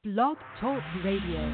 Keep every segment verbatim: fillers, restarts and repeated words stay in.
Blog Talk Radio.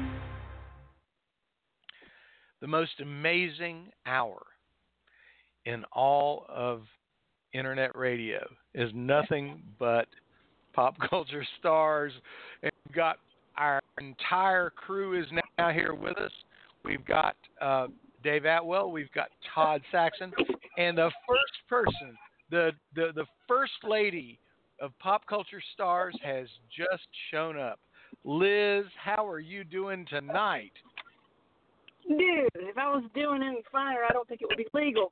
The most amazing hour in all of internet radio is nothing but Pop Culture Stars. And we've got our entire crew is now here with us. We've got uh, Dave Atwell, we've got Todd Saxon, and the first person, the, the, the first lady of Pop Culture Stars has just shown up. Liz, how are you doing tonight? Dude, if I was doing any finer, I don't think it would be legal.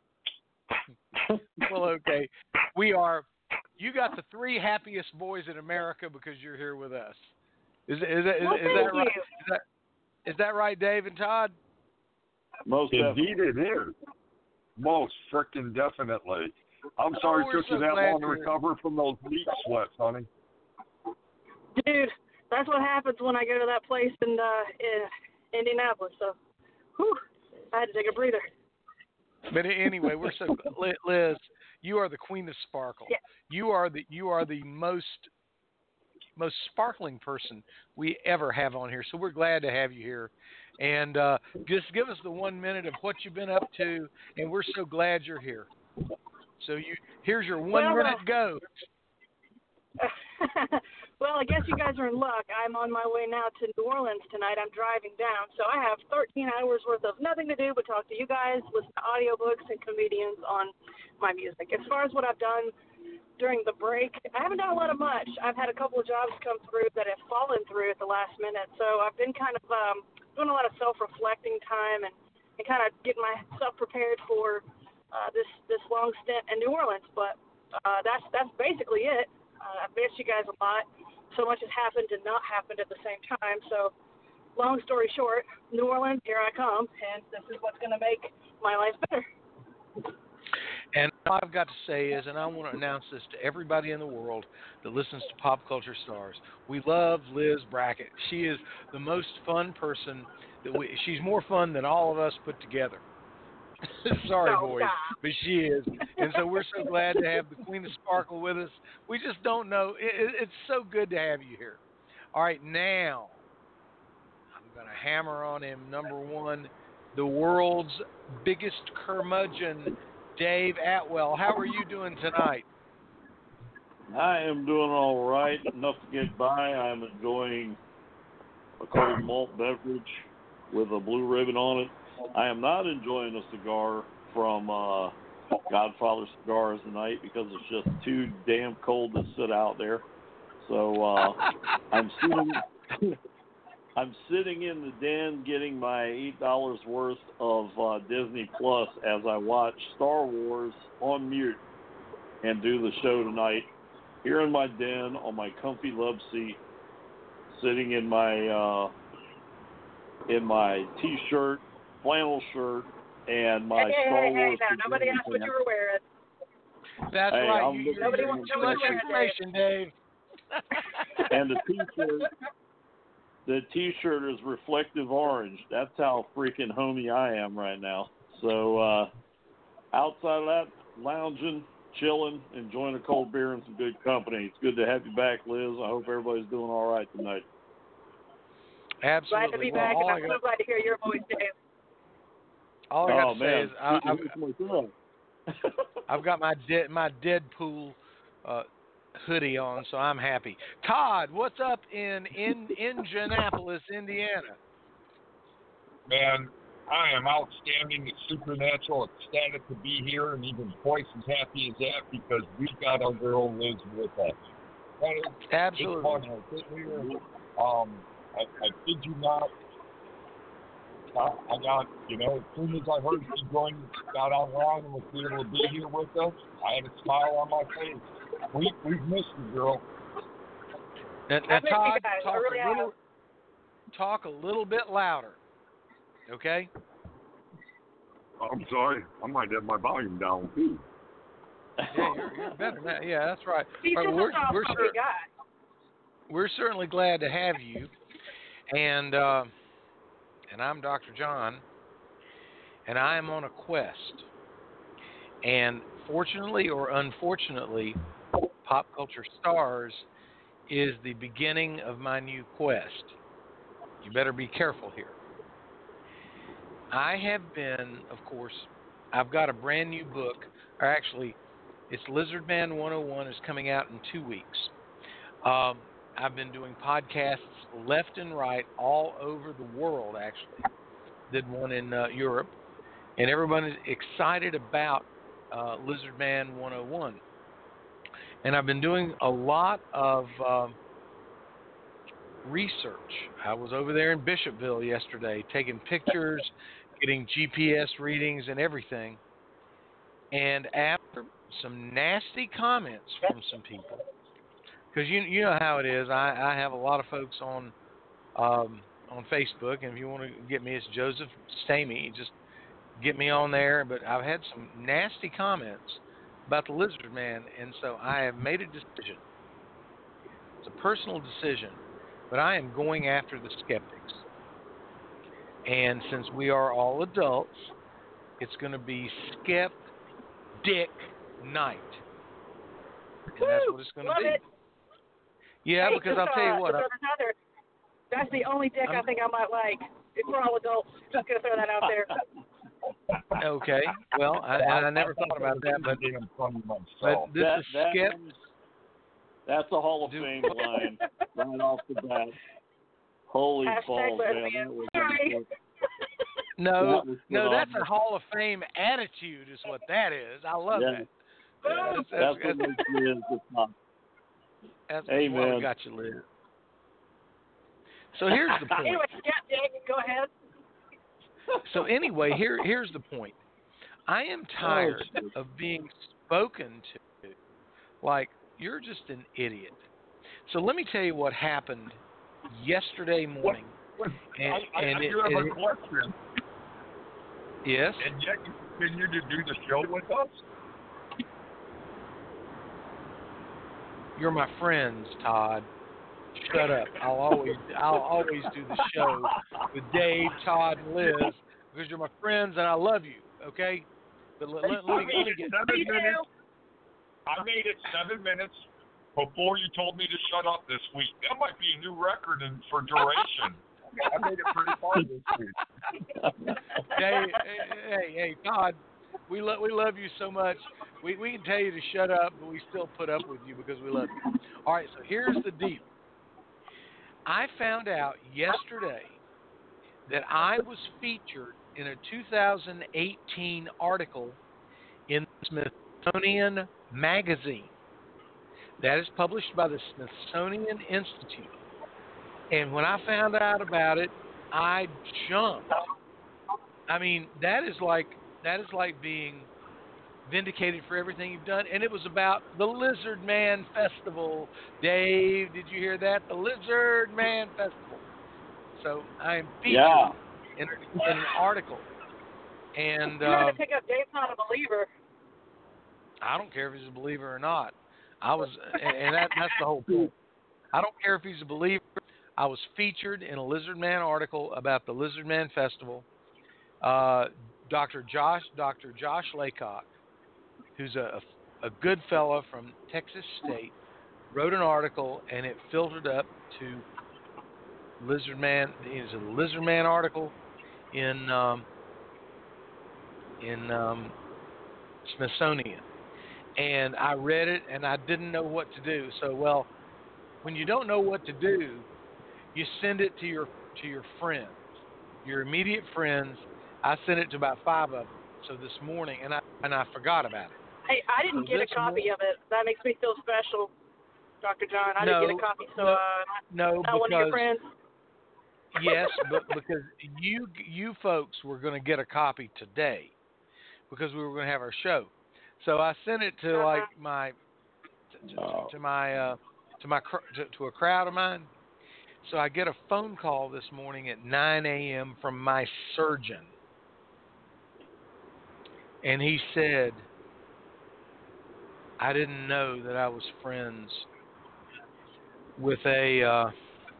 Well, okay. We are, you got the three happiest boys in America because you're here with us. Is, is, is, well, is, is that right? Is that, is that right, Dave and Todd? Most indeed it is. Most frickin' definitely. I'm sorry oh, it took so you that long to you're... recover from those meat sweats, honey. Dude, that's what happens when I go to that place in, uh, in Indianapolis. So, whew, I had to take a breather. But anyway, we're so Liz, you are the queen of sparkle. Yeah. You are the you are the most most sparkling person we ever have on here. So we're glad to have you here. And uh, just give us the one minute of what you've been up to, and we're so glad you're here. So you here's your one well, minute uh, go. Well, I guess you guys are in luck. I'm on my way now to New Orleans tonight. I'm driving down, so I have thirteen hours worth of nothing to do but talk to you guys, listen to audiobooks and comedians on my music. As far as what I've done during the break, I haven't done a lot of much. I've had a couple of jobs come through that have fallen through at the last minute, so I've been kind of um, doing a lot of self-reflecting time and, and kind of getting myself prepared for uh, this this long stint in New Orleans. But uh, that's that's basically it. Uh, I've missed you guys a lot. So much has happened and not happened at the same time. So, long story short, New Orleans, here I come, and this is what's going to make my life better. And all I've got to say is, and I want to announce this to everybody in the world that listens to Pop Culture Stars, we love Liz Brackett. She is the most fun person. That we, she's more fun than all of us put together. Sorry, no, boys, stop. but she is. And so we're so glad to have the Queen of Sparkle with us. We just don't know. It, it, it's so good to have you here. All right, now I'm going to hammer on him. Number one, the world's biggest curmudgeon, Dave Atwell. How are you doing tonight? I am doing all right. Enough to get by. I'm enjoying a cold malt beverage with a blue ribbon on it. I am not enjoying a cigar from uh, Godfather Cigars tonight because it's just too damn cold to sit out there. So uh, I'm sitting, I'm sitting in the den getting my eight dollars worth of uh, Disney Plus as I watch Star Wars on mute and do the show tonight. Here in my den on my comfy love seat, sitting in my uh, in my t-shirt, flannel shirt, and my hey, Star hey, hey, Wars. Hey, now, nobody asked what you were wearing. That's hey, right. I'm You, you, nobody you, wants too to know much what you're information, Dave. And the t-shirt, the t-shirt is reflective orange. That's how freaking homey I am right now. So uh, outside of that, lounging, chilling, enjoying a cold beer and some good company. It's good to have you back, Liz. I hope everybody's doing all right tonight. Absolutely. Glad to be well, back, and all I'm I so got, glad to hear your voice, Dave. all I got oh to man, say is I, I've, I've, I've got my de- my Deadpool uh, hoodie on, so I'm happy. Todd, what's up in in Indianapolis, Indiana? Man, I am outstanding. It's supernatural, ecstatic to be here, and even twice as happy as that because we've got our girl Liz with us. That is, Absolutely. It's fun. I sit here. Um, I, I kid you not. I, I got, you know, as soon as I heard she joined, got online and was able to be here with us, I had a smile on my face. We, we've missed you, girl. Now, now I miss you Todd, guys. I talk really a little, talk a little bit louder, okay? I'm sorry. I might have my volume down, too. Yeah, you're, you're better now. Yeah, that's right. He's All right, just we're, a soft we're, puppy cer- guy. we're certainly glad to have you, and uh, and I'm Doctor John, and I am on a quest. And fortunately or unfortunately, Pop Culture Stars is the beginning of my new quest. You better be careful here. I have been, of course, I've got a brand new book, or actually, it's Lizard Man one oh one is coming out in two weeks. Um, I've been doing podcasts left and right all over the world, actually. Did one in uh, Europe, and everyone is excited about uh, Lizard Man one oh one. And I've been doing a lot of uh, research. I was over there in Bishopville yesterday taking pictures, getting G P S readings and everything. And after some nasty comments from some people, because you you know how it is, I, I have a lot of folks on um, on Facebook, and if you want to get me, it's Joseph Stamey. Just get me on there. But I've had some nasty comments about the Lizard Man, and so I have made a decision. It's a personal decision, but I am going after the skeptics. And since we are all adults, it's going to be Skep Dick Night. And that's what it's going to be. It. Yeah, hey, because just, I'll tell you uh, what. Another, that's the only dick I'm, I think I might like. If we're all adults, just going to throw that out there. Okay. Well, I, I, I never thought about that, but, but this that, is that Skep. That's a Hall of Dude. Fame line right off the bat. Holy balls, man. That was Sorry. No, that no, that's a Hall of Fame attitude is what that is. I love yeah. that. Yeah, that's, that's, that's, that's what makes you is the top. That's Amen. why we got you, Liz. So here's the point. Anyway, Skep, go ahead. So anyway, here here's the point. I am tired of being spoken to like you're just an idiot. So let me tell you what happened yesterday morning. What, what, and, I, I, and I it, do have and a question. Yes? And yet you continue to do the show with us? You're my friends, Todd. Shut up. I'll always I'll always do the show with Dave, Todd, and Liz because you're my friends and I love you, okay? But let, let, let, me, let me get seven minutes. I made it seven minutes before you told me to shut up this week. That might be a new record in, for duration. I made it pretty far this week. Hey, hey, hey, Todd, we love we love you so much. We we can tell you to shut up, but we still put up with you because we love you. All right, so here's the deal. I found out yesterday that I was featured in a two thousand eighteen article in the Smithsonian Magazine. That is published by the Smithsonian Institute. And when I found out about it, I jumped. I mean, that is like that is like being vindicated for everything you've done. And it was about the Lizard Man Festival. Dave, did you hear that? The Lizard Man Festival. So I'm featured yeah. in, in an article. And you got uh, to pick up. Dave's not a believer. I don't care if he's a believer or not. I was, and that, that's the whole point. I don't care if he's a believer. I was featured in a Lizard Man article about the Lizard Man Festival. Uh, Doctor Josh, Doctor Josh Laycock, who's a, a good fellow from Texas State, wrote an article, and it filtered up to Lizard Man. It's a Lizard Man article in um, in um, Smithsonian. And I read it, and I didn't know what to do. So, well, when you don't know what to do, you send it to your to your friends, your immediate friends. I sent it to about five of them. So this morning, and I and I forgot about it. Hey, I didn't so get a copy morning, of it. That makes me feel special, Doctor John. I no, didn't get a copy, so no, uh, no, not because one of your friends. yes, but because you you folks were going to get a copy today, because we were going to have our show. So I sent it to uh-huh. like my to, to, to my uh, to my to, to a crowd of mine. So I get a phone call this morning at nine a.m. from my surgeon, and he said, "I didn't know that I was friends with a uh,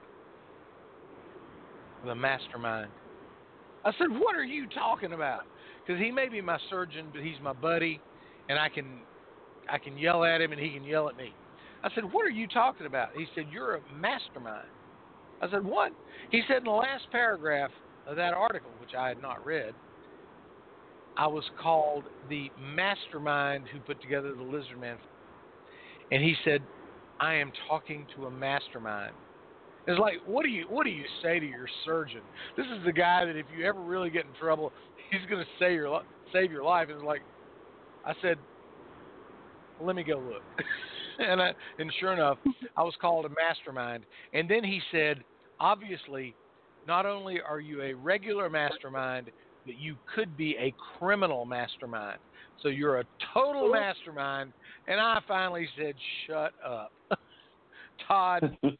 with a mastermind." I said, "What are you talking about?" Because he may be my surgeon, but he's my buddy, and I can I can yell at him and he can yell at me. I said, what are you talking about? He said, you're a mastermind. I said, what? He said, in the last paragraph of that article, which I had not read, I was called the mastermind who put together the Lizard Man. And he said, I am talking to a mastermind. It's like, what do you what do you say to your surgeon? This is the guy that if you ever really get in trouble, he's going to save your save your life. And it's like, I said, well, let me go look. and I, and sure enough, I was called a mastermind. And then he said, obviously, not only are you a regular mastermind, but you could be a criminal mastermind. So you're a total mastermind. And I finally said, shut up. Todd, you,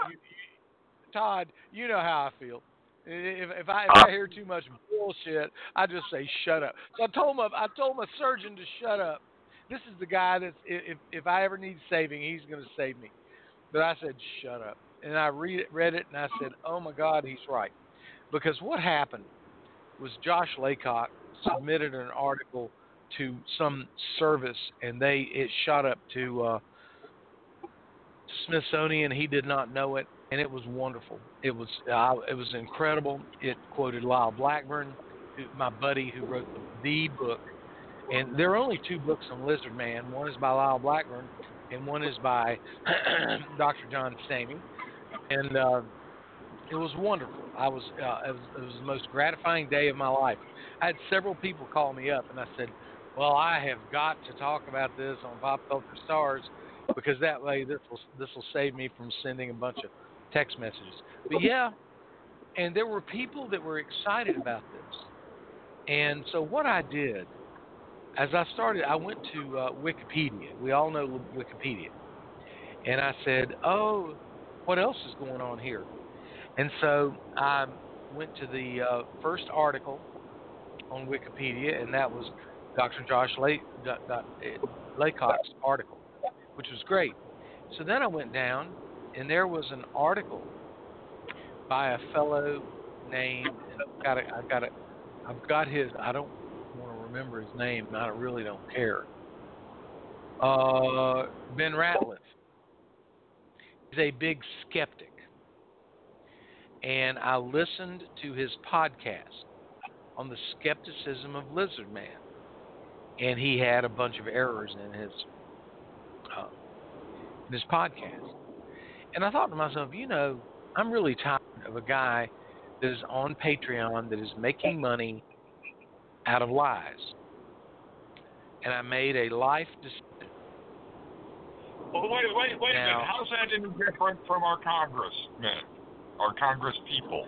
Todd, you know how I feel. If, if I if I hear too much bullshit, I just say shut up. So I told my I told my surgeon to shut up. This is the guy that's if if I ever need saving, he's going to save me. But I said shut up, and I read it, read it, and I said, oh my God, he's right. Because what happened was Josh Laycock submitted an article to some service, and they it shot up to uh, Smithsonian. He did not know it. And it was wonderful. It was uh, it was incredible. It quoted Lyle Blackburn, who, my buddy who wrote the, the book. And there are only two books on Lizard Man. One is by Lyle Blackburn, and one is by Doctor John Stamey. And uh, it was wonderful. I was, uh, it was it was the most gratifying day of my life. I had several people call me up, and I said, "Well, I have got to talk about this on Pop Culture Stars because that way this will this will save me from sending a bunch of text messages." But yeah, and there were people that were excited about this. And so what I did, as I started, I went to uh, Wikipedia. We all know Wikipedia. And I said, oh, what else is going on here? And so I went to the uh, first article on Wikipedia, and that was Doctor Josh Lay- Laycock's article, which was great. So then I went down, and there was an article by a fellow named, and I've got it, I've got it, I've got his, I don't want to remember his name, and I really don't care. Uh, Ben Ratliff. He's a big skeptic. And I listened to his podcast on the skepticism of Lizard Man. And he had a bunch of errors in his, uh, in his podcast. And I thought to myself, you know, I'm really tired of a guy that is on Patreon that is making money out of lies. And I made a life decision. Well, wait, wait, wait now, a minute. How's that any different from our congressmen, our congress people?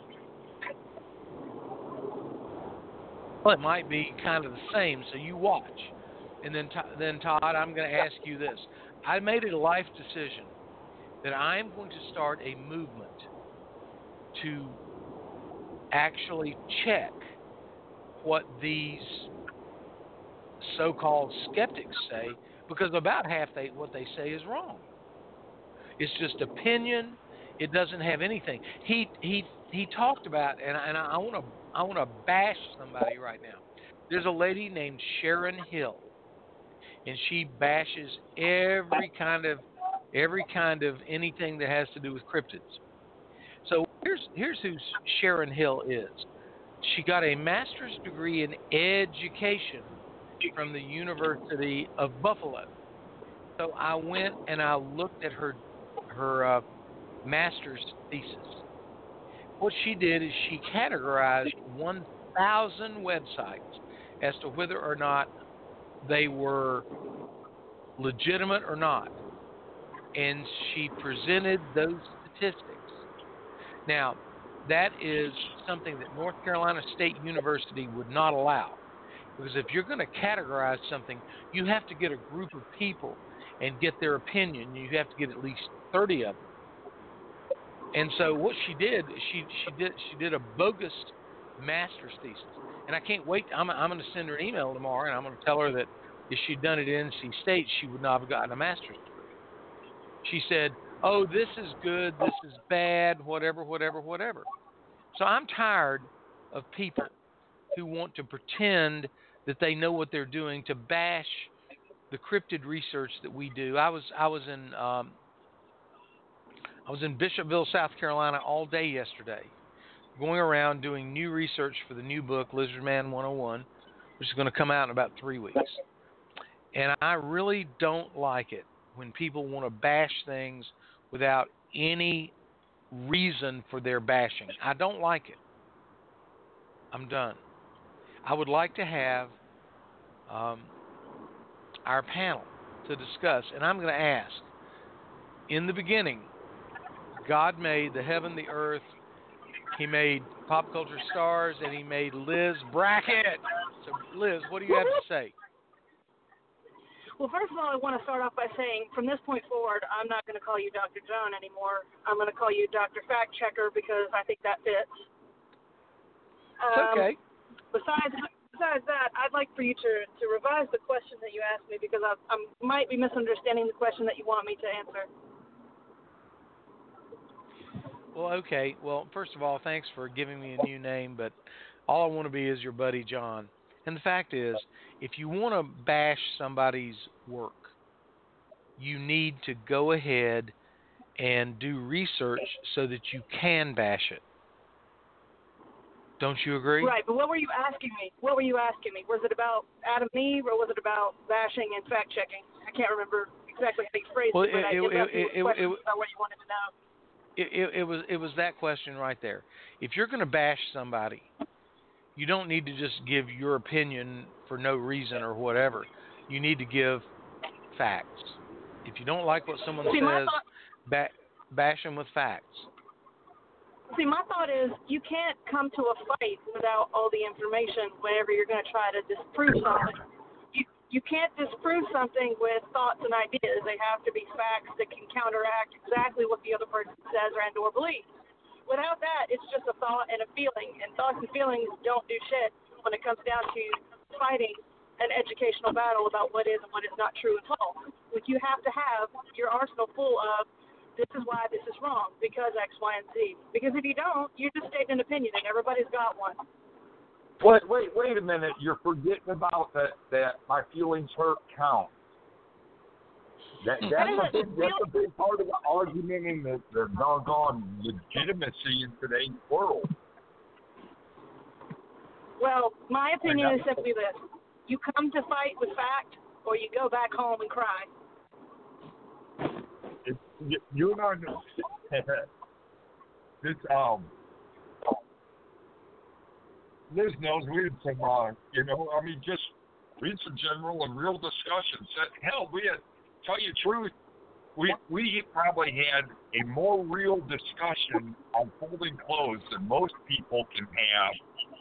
Well, it might be kind of the same, so you watch. And then, then Todd, I'm going to ask you this. I made it a life decision that I am going to start a movement to actually check what these so-called skeptics say, because about half they, what they say is wrong. It's just opinion. It doesn't have anything. He he he talked about, and I, and I want to I want to bash somebody right now. There's a lady named Sharon Hill, and she bashes every kind of every kind of anything that has to do with cryptids. So here's here's who Sharon Hill is. She got a master's degree in education from the University of Buffalo. So I went and I looked at her her uh, master's thesis. What she did is she categorized one thousand websites as to whether or not they were legitimate or not. And she presented those statistics. Now, that is something that North Carolina State University would not allow. Because if you're going to categorize something, you have to get a group of people and get their opinion. You have to get at least thirty of them. And so what she did, she she did she did a bogus master's thesis. And I can't wait. I'm I'm going to send her an email tomorrow, and I'm going to tell her that if she'd done it at N C State, she would not have gotten a master's degree. She said, oh, this is good, this is bad, whatever, whatever, whatever. So I'm tired of people who want to pretend that they know what they're doing to bash the cryptid research that we do. I was I was in um, I was in Bishopville, South Carolina all day yesterday, going around doing new research for the new book, Lizard Man one oh one, which is going to come out in about three weeks. And I really don't like it when people want to bash things without any reason for their bashing. I don't like it. I'm done. I would like to have um, our panel to discuss, and I'm going to ask, in the beginning, God made the heaven, the earth, He made Pop Culture Stars, and He made Liz Brackett. So, Liz, what do you have to say? Well, first of all, I want to start off by saying, from this point forward, I'm not going to call you Doctor John anymore. I'm going to call you Doctor Fact Checker because I think that fits. It's Um, okay. Besides, besides that, I'd like for you to, to revise the question that you asked me because I, I might be misunderstanding the question that you want me to answer. Well, okay. Well, first of all, thanks for giving me a new name, but all I want to be is your buddy John. And the fact is, if you want to bash somebody's work, you need to go ahead and do research so that you can bash it. Don't you agree? Right, but what were you asking me? What were you asking me? Was it about Adam and Eve, or was it about bashing and fact-checking? I can't remember exactly how you phrased well, it, but it, I it, did have it, it, questions it, about what you wanted to know. It, it, it was it was that question right there. If you're going to bash somebody, you don't need to just give your opinion for no reason or whatever. You need to give facts. If you don't like what someone See, says, thought, ba- bash them with facts. See, my thought is you can't come to a fight without all the information whenever you're going to try to disprove something. You, you can't disprove something with thoughts and ideas. They have to be facts that can counteract exactly what the other person says and or believes. Without that, it's just a thought and a feeling, and thoughts and feelings don't do shit when it comes down to fighting an educational battle about what is and what is not true and false. Like, you have to have your arsenal full of, this is why this is wrong, because X, Y, and Z. Because if you don't, you're just stating an opinion, and everybody's got one. Wait, wait, wait a minute. You're forgetting about that, that my feelings hurt count. That, that's, a big, that's a big part of the argument in the, the doggone legitimacy in today's world. Well, my opinion is simply this. You come to fight with fact, or you go back home and cry. It, you, you and I know. this, um, Liz knows we had some, uh, you know, I mean, just read some general and real discussions. Hell, we had, tell you the truth, we we probably had a more real discussion on folding clothes than most people can have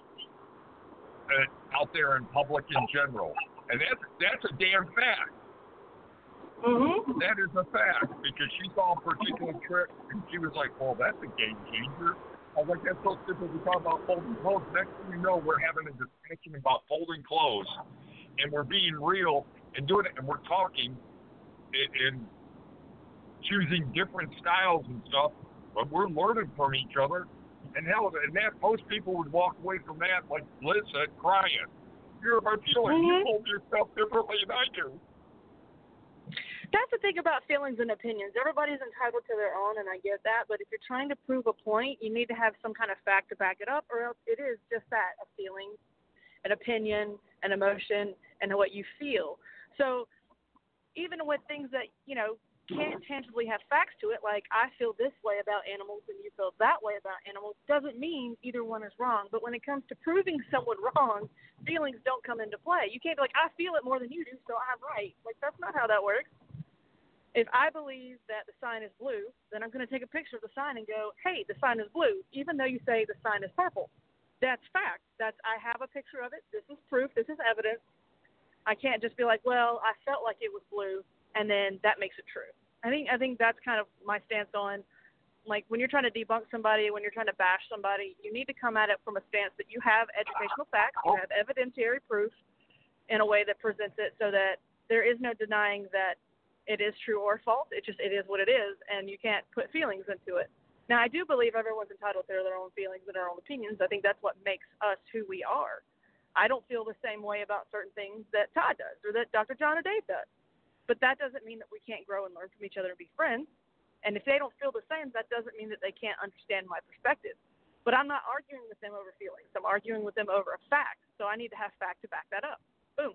uh, out there in public in general, and that's that's a damn fact. Mm-hmm. That is a fact, because she saw a particular trick and she was like, "Well, that's a game changer." I was like, "That's so simple. We talk about folding clothes. Next thing you know, we're having a discussion about folding clothes, and we're being real and doing it, and we're talking." And choosing different styles and stuff, but we're learning from each other. And hell, and that most people would walk away from that, like Liz said, crying. You're my feelings. Mm-hmm. You hold yourself differently than I do. That's the thing about feelings and opinions. Everybody's entitled to their own, and I get that. But if you're trying to prove a point, you need to have some kind of fact to back it up, or else it is just that, a feeling, an opinion, an emotion, and what you feel. So even with things that, you know, can't tangibly have facts to it, like I feel this way about animals and you feel that way about animals, doesn't mean either one is wrong. But when it comes to proving someone wrong, feelings don't come into play. You can't be like, I feel it more than you do, so I'm right. Like, that's not how that works. If I believe that the sign is blue, then I'm going to take a picture of the sign and go, hey, the sign is blue, even though you say the sign is purple. That's fact. That's, I have a picture of it. This is proof. This is evidence. I can't just be like, well, I felt like it was blue, and then that makes it true. I think I think that's kind of my stance on, like, when you're trying to debunk somebody, when you're trying to bash somebody, you need to come at it from a stance that you have educational facts, you have evidentiary proof in a way that presents it so that there is no denying that it is true or false. It just it is what it is, and you can't put feelings into it. Now, I do believe everyone's entitled to their own feelings and their own opinions. I think that's what makes us who we are. I don't feel the same way about certain things that Todd does or that Doctor John or Dave does. But that doesn't mean that we can't grow and learn from each other and be friends. And if they don't feel the same, that doesn't mean that they can't understand my perspective. But I'm not arguing with them over feelings. I'm arguing with them over a fact. So I need to have fact to back that up. Boom.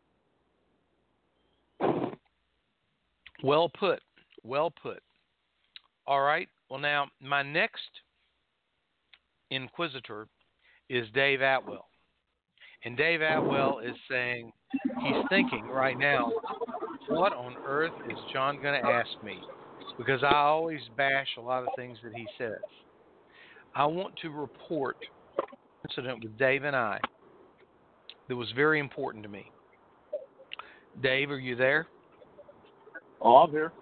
Well put. Well put. All right. Well, now, my next inquisitor is Dave Atwell. And Dave Atwell is saying, he's thinking right now, what on earth is John going to ask me? Because I always bash a lot of things that he says. I want to report an incident with Dave and I that was very important to me. Dave, are you there? Oh, I'm here.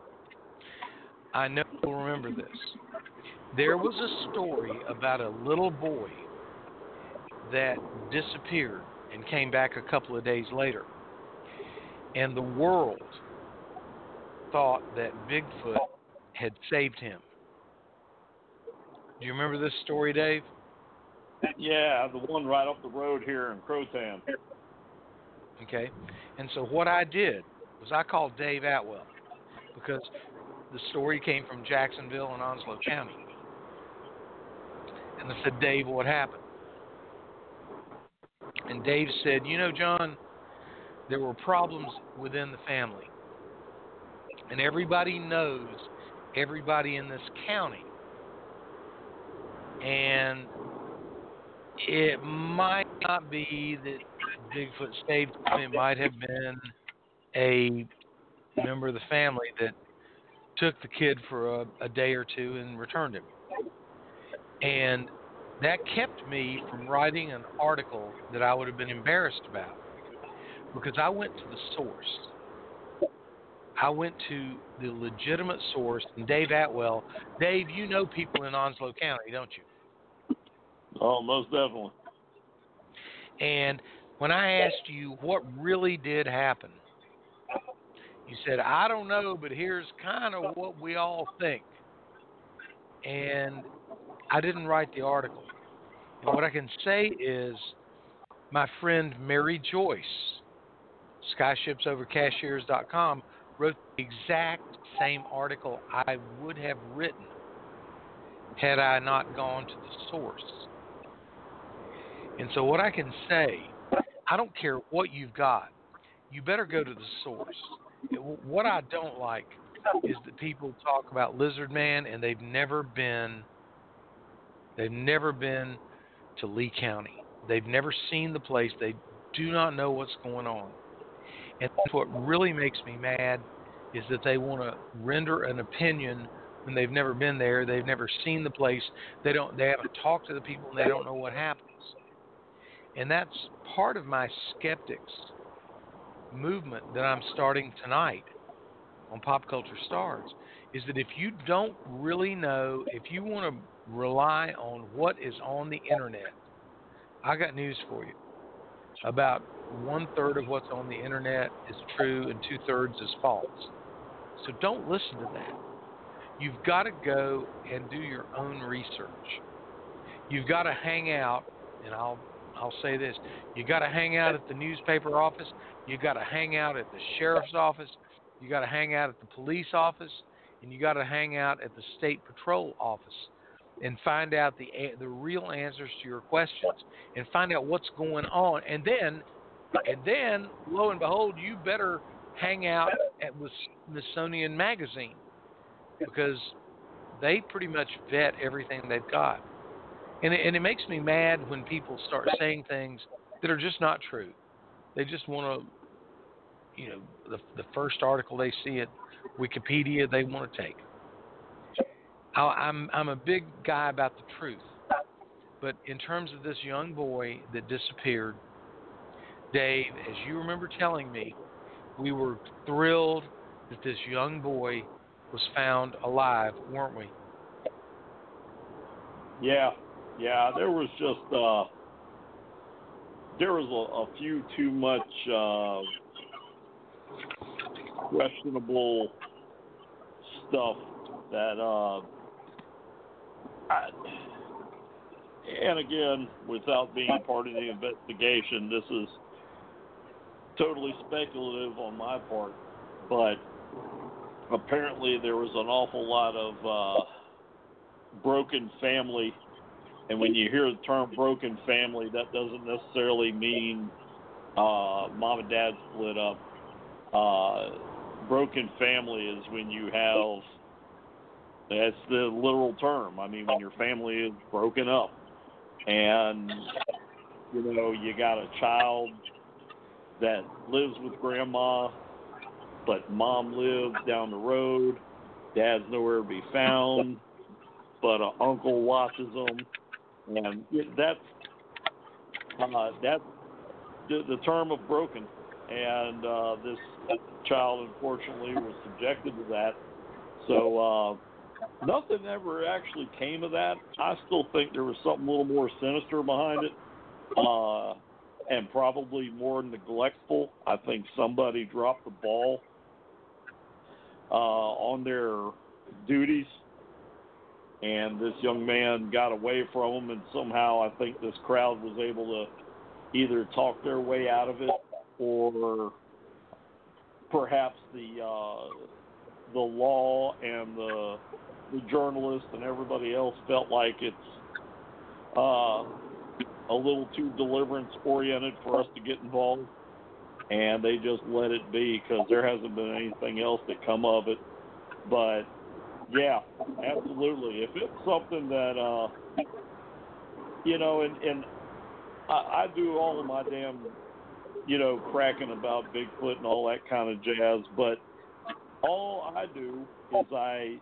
I know you'll remember this. There was a story about a little boy that disappeared and came back a couple of days later. And the world thought that Bigfoot had saved him. Do you remember this story, Dave? Yeah, the one right up the road here in Croton. Okay. And so what I did was I called Dave Atwell because the story came from Jacksonville and Onslow County. And I said, Dave, what happened? And Dave said, you know, John, there were problems within the family. And everybody knows everybody in this county. And it might not be that Bigfoot saved him. It might have been a member of the family that took the kid for a, a day or two and returned him. And that kept me from writing an article that I would have been embarrassed about, because I went to the source. I went to the legitimate source, and Dave Atwell. Dave, you know people in Onslow County, don't you? Oh, most definitely. And when I asked you what really did happen, you said, I don't know, but here's kind of what we all think. And I didn't write the article. And what I can say is my friend Mary Joyce, skyships over cashiers dot com, wrote the exact same article I would have written had I not gone to the source. And so what I can say, I don't care what you've got, you better go to the source. What I don't like is that people talk about Lizard Man and they've never been, they've never been to Lee County. They've never seen the place. They do not know what's going on. And what really makes me mad is that they want to render an opinion when they've never been there. They've never seen the place. They don't. They haven't talked to the people, and they don't know what happens. And that's part of my skeptics movement that I'm starting tonight on Pop Culture Stars, is that if you don't really know, if you want to rely on what is on the internet, I got news for you. About one third of what's on the internet is true and two thirds is false. So don't listen to that. You've got to go and do your own research. You've got to hang out, and I'll I'll say this, you got to hang out at the newspaper office, you got to hang out at the sheriff's office, you got to hang out at the police office, and you got to hang out at the state patrol office and find out the the real answers to your questions and find out what's going on. And then, and then, lo and behold, you better hang out at the Smithsonian Magazine, because they pretty much vet everything they've got. And it, and it makes me mad when people start saying things that are just not true. They just want to, you know, the the first article they see at Wikipedia they want to take. I, I'm I'm a big guy about the truth, but in terms of this young boy that disappeared, Dave, as you remember telling me, we were thrilled that this young boy was found alive, weren't we? Yeah, yeah. There was just uh, there was a, a few too much uh, questionable stuff that. Uh, I, and again, without being part of the investigation, this is totally speculative on my part, but apparently there was an awful lot of uh, broken family. And when you hear the term broken family, that doesn't necessarily mean uh, mom and dad split up. Uh, broken family is when you have, that's the literal term. I mean, when your family is broken up and, you know, you got a child that lives with grandma, but mom lives down the road, dad's nowhere to be found, but an uncle watches them. And that's uh, that's the, the term of broken, and uh, this child unfortunately was subjected to that. So uh, nothing ever actually came of that. I still think there was something a little more sinister behind it, uh, and probably more neglectful. I think somebody dropped the ball uh, on their duties. And this young man got away from him, and somehow I think this crowd was able to either talk their way out of it, or perhaps the uh, the law and the the journalists and everybody else felt like it's uh, a little too deliverance oriented for us to get involved, and they just let it be because there hasn't been anything else that come of it. But yeah, absolutely. If it's something that, uh, you know, and, and I, I do all of my damn, you know, cracking about Bigfoot and all that kind of jazz, but all I do is I,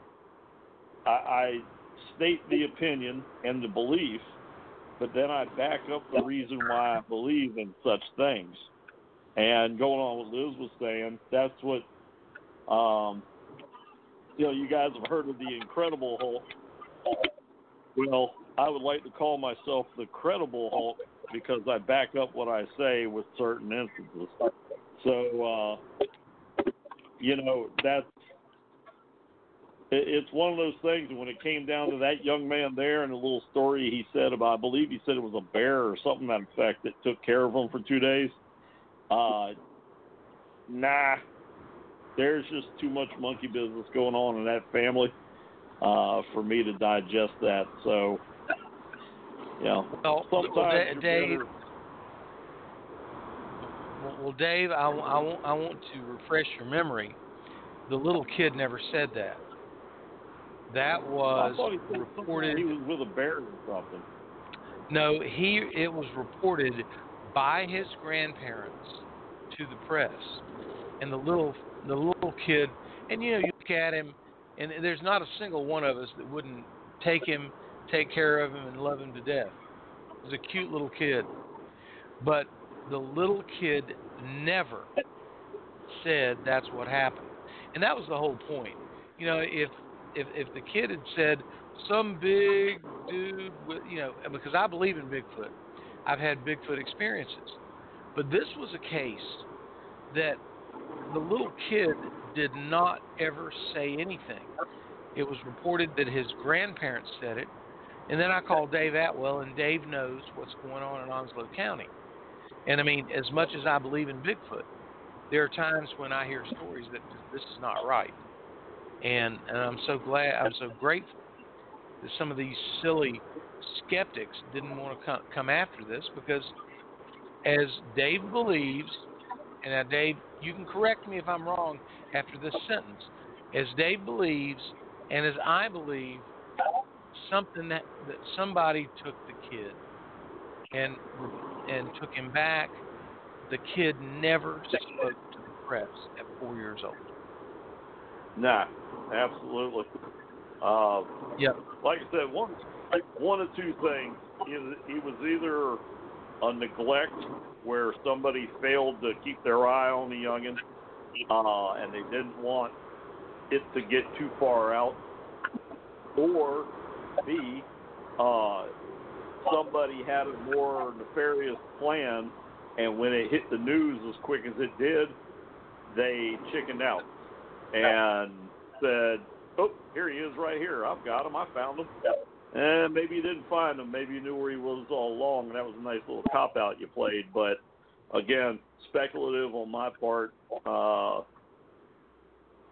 I, I state the opinion and the belief, but then I back up the reason why I believe in such things. And going on what Liz was saying, that's what, um, you know, you guys have heard of the Incredible Hulk. Well, I would like to call myself the Credible Hulk because I back up what I say with certain instances. So, uh, you know, that's, it's one of those things. When it came down to that young man there and the little story he said about, I believe he said it was a bear or something to that effect that took care of him for two days. Uh, nah. There's just too much monkey business going on in that family uh, for me to digest that. So, you know, well, sometimes well, you're Dave, better. Well, well, Dave, I, I, want, I want to refresh your memory. The little kid never said that. That was I thought he said reported. He was with a bear or something. No, he. It was reported by his grandparents to the press, and the little. The little kid, and you know, you look at him, and there's not a single one of us that wouldn't take him, take care of him, and love him to death. He was a cute little kid. But the little kid never said that's what happened. And that was the whole point. You know, if if, if the kid had said, some big dude, with, you know, because I believe in Bigfoot. I've had Bigfoot experiences. But this was a case that the little kid did not ever say anything. It was reported that his grandparents said it, and then I called Dave Atwell, and Dave knows what's going on in Onslow County. And I mean, as much as I believe in Bigfoot, there are times when I hear stories that this is not right. And, and I'm so glad, I'm so grateful that some of these silly skeptics didn't want to come, come after this, because as Dave believes, and now, Dave, you can correct me if I'm wrong after this sentence. As Dave believes, and as I believe, something that, that somebody took the kid and and took him back. The kid never spoke to the press at four years old. Nah, absolutely. Uh, yep. Like I said, one one of two things. He was either a neglect where somebody failed to keep their eye on the youngin, uh, and they didn't want it to get too far out, or B, uh, somebody had a more nefarious plan, and when it hit the news as quick as it did, they chickened out and said, oh, here he is right here. I've got him. I found him. And maybe you didn't find him. Maybe you knew where he was all along, and that was a nice little cop-out you played. But, again, speculative on my part. Uh,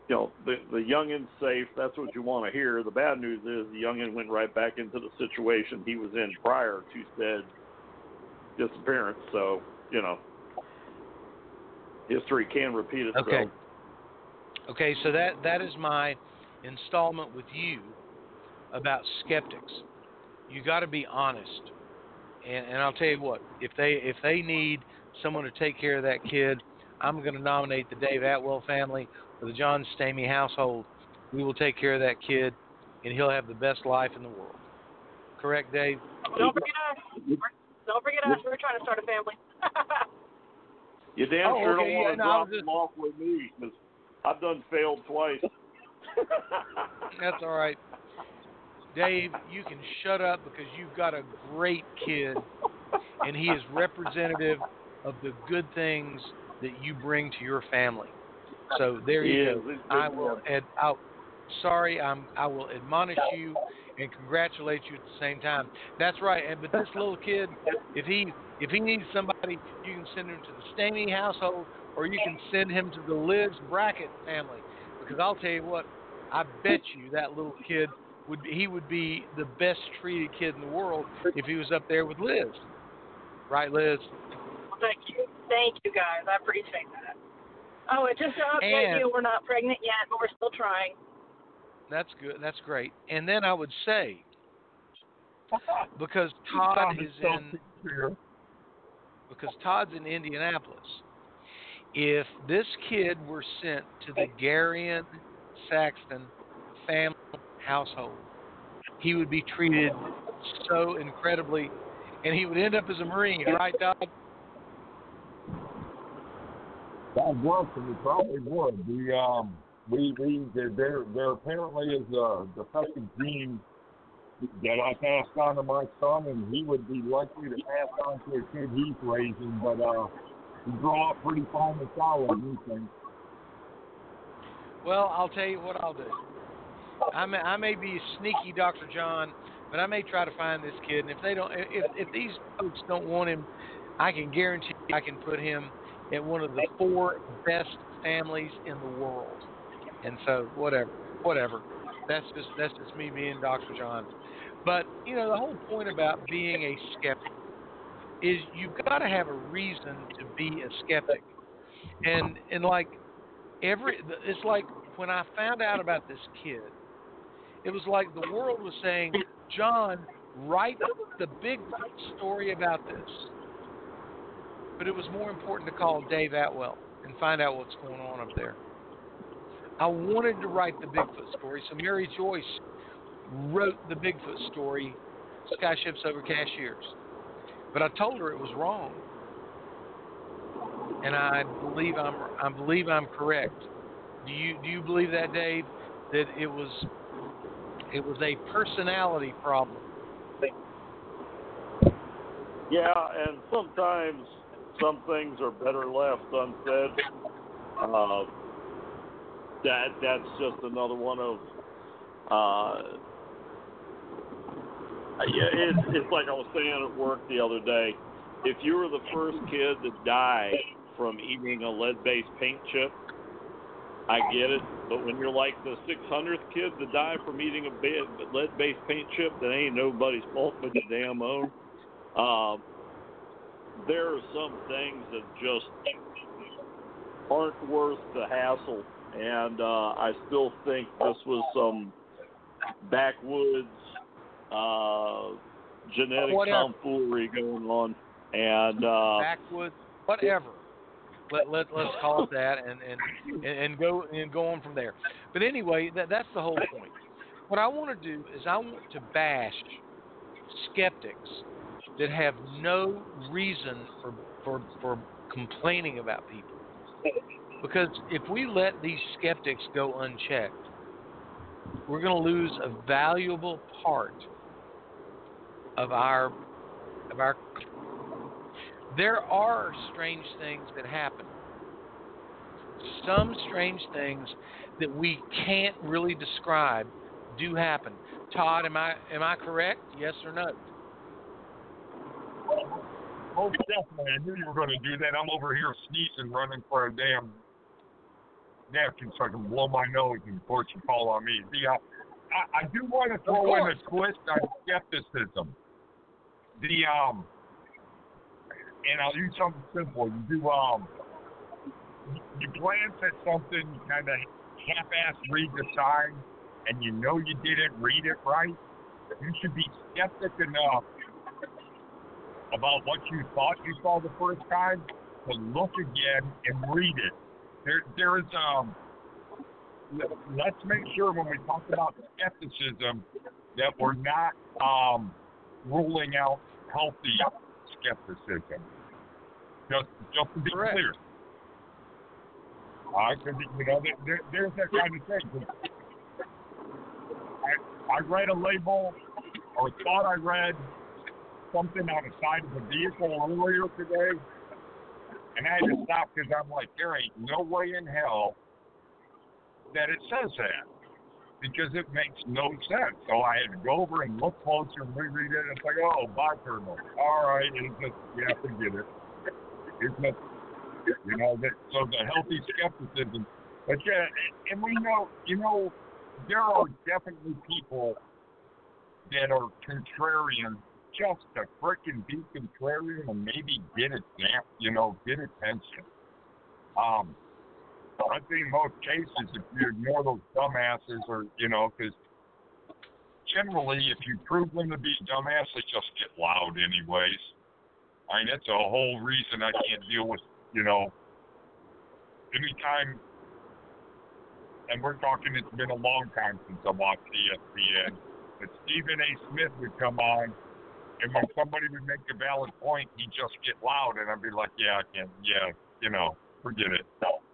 you know, the the youngin's safe. That's what you want to hear. The bad news is the youngin went right back into the situation he was in prior to said disappearance. So, you know, history can repeat itself. Okay. Okay, so that that is my installment with you about skeptics. You got to be honest, and and I'll tell you what, if they if they need someone to take care of that kid, I'm going to nominate the Dave Atwell family or the John Stamey household. We will take care of that kid, and he'll have the best life in the world. Correct, Dave? Don't forget us. Don't forget us. We're trying to start a family. You damn Oh, sure okay, don't want yeah, to no, drop just- them off with me, because I've done failed twice. That's all right. Dave, you can shut up because you've got a great kid, and he is representative of the good things that you bring to your family. So there you He go. is. He's I good will. man. Ed, I'll, sorry, I'm. I will admonish you and congratulate you at the same time. That's right. And but this little kid, if he if he needs somebody, you can send him to the Stamey household, or you can send him to the Liz Brackett family. Because I'll tell you what, I bet you that little kid would be, he would be the best treated kid in the world if he was up there with Liz. Right, Liz? Well, thank you. Thank you, guys. I appreciate that. Oh, and just to update And- you, we're not pregnant yet, but we're still trying. That's good. That's great. And then I would say, because Todd is in, because Todd's in Indianapolis, if this kid were sent to the Garion Saxton family household, he would be treated so incredibly, and he would end up as a Marine, right, Todd? God bless him, he probably would. We, um, we, we, there, there there apparently is a defective gene that I passed on to my son, and he would be likely to pass on to a kid he's raising, but, uh, he grew up pretty fine and solid, you think. Well, I'll tell you what I'll do. I may, I may be sneaky, Doctor John, but I may try to find this kid. And if they don't, if if these folks don't want him, I can guarantee I can put him at one of the four best families in the world. And so, whatever, whatever. That's just that's just me being Doctor John. But you know, the whole point about being a skeptic is you've got to have a reason to be a skeptic. And and like every, it's like when I found out about this kid, it was like the world was saying, John, write the big story about this. But it was more important to call Dave Atwell and find out what's going on up there. I wanted to write the Bigfoot story, so Mary Joyce wrote the Bigfoot story, Skyships Over Cashiers. But I told her it was wrong, and I believe I'm I believe I'm correct. Do you do you believe that, Dave? That it was it was a personality problem? Yeah, and sometimes some things are better left unsaid. Uh, that that's just another one of. Uh, yeah, it's it's like I was saying at work the other day. If you were the first kid to die from eating a lead-based paint chip, I get it. But when you're like the six hundredth kid to die from eating a lead-based paint chip, that ain't nobody's fault but your damn own. Um, there are some things that just aren't worth the hassle, and uh, I still think this was some backwoods uh, genetic Whatever. tomfoolery going on, and uh, Backwoods, whatever. Let let let's call it that, and and and go and go on from there. But anyway, that that's the whole point. What I want to do is I want to bash skeptics that have no reason for for for complaining about people. Because if we let these skeptics go unchecked, we're going to lose a valuable part of our of our. There are strange things that happen. Some strange things that we can't really describe do happen. Todd, am I am I correct? Yes or no? Most definitely. I knew you were going to do that. I'm over here sneezing, running for a damn napkin so I can blow my nose and of course you call on me. The, uh, I, I do want to throw in a twist on skepticism. The um, and I'll use something simple. You do um, you glance at something, you kind of half-ass read the sign, and you know you didn't read it right. You should be skeptic enough about what you thought you saw the first time to look again and read it. There, there is um. Let's make sure when we talk about skepticism that we're not um, ruling out healthy skepticism. Just, just to be Correct. clear. Uh, cause, you know, there, there's that kind of thing. I, I read a label, or thought I read something on the side of a vehicle earlier today, and I had to stop because I'm like, there ain't no way in hell that it says that, because it makes no sense. So I had to go over and look closer and reread it. And it's like, oh, bipedal. All right, it's just, you have to get it. It's just, you know, that, so the healthy skepticism. But yeah, and, and we know, you know, there are definitely people that are contrarian just to frickin' be contrarian and maybe get it, you know, get attention. Um, I think in most cases, if you ignore those dumbasses, or, you know, because generally, if you prove them to be dumbass, they just get loud anyways. I mean, that's a whole reason I can't deal with, you know, anytime, and we're talking, it's been a long time since I watched E S P N, but Stephen A. Smith would come on, and when somebody would make a valid point, he'd just get loud, and I'd be like, yeah, I can't, yeah, you know, forget it. No.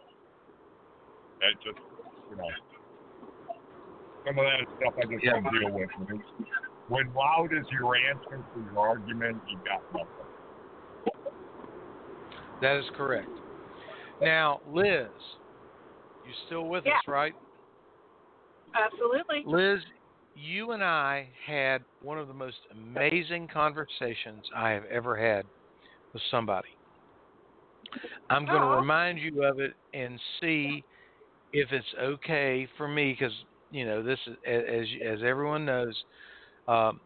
I just, you know, some of that stuff I just yeah. don't deal with. When, when loud is your answer to your argument, you got nothing. That is correct. Now, Liz, you still with yeah. us, right? Absolutely. Liz, you and I had one of the most amazing conversations I have ever had with somebody. I'm going to remind you of it and see if it's okay for me, because, you know, this is, as as everyone knows, um,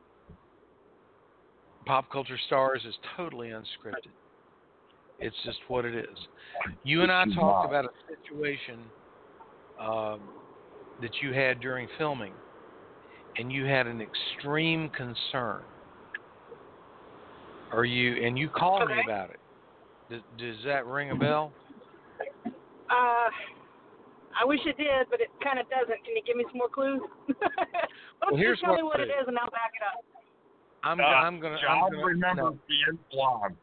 Pop Culture Stars is totally unscripted. It's just what it is. You and I talked about a situation um, that you had during filming, and you had an extreme concern. Are you? And you called okay. me about it. Does, does that ring a bell? Uh. I wish it did, but it kind of doesn't. Can you give me some more clues? Well, here's tell what me what it is, and I'll back it up. I'm, uh, I'm gonna. John I'm gonna, remember no. being blonde.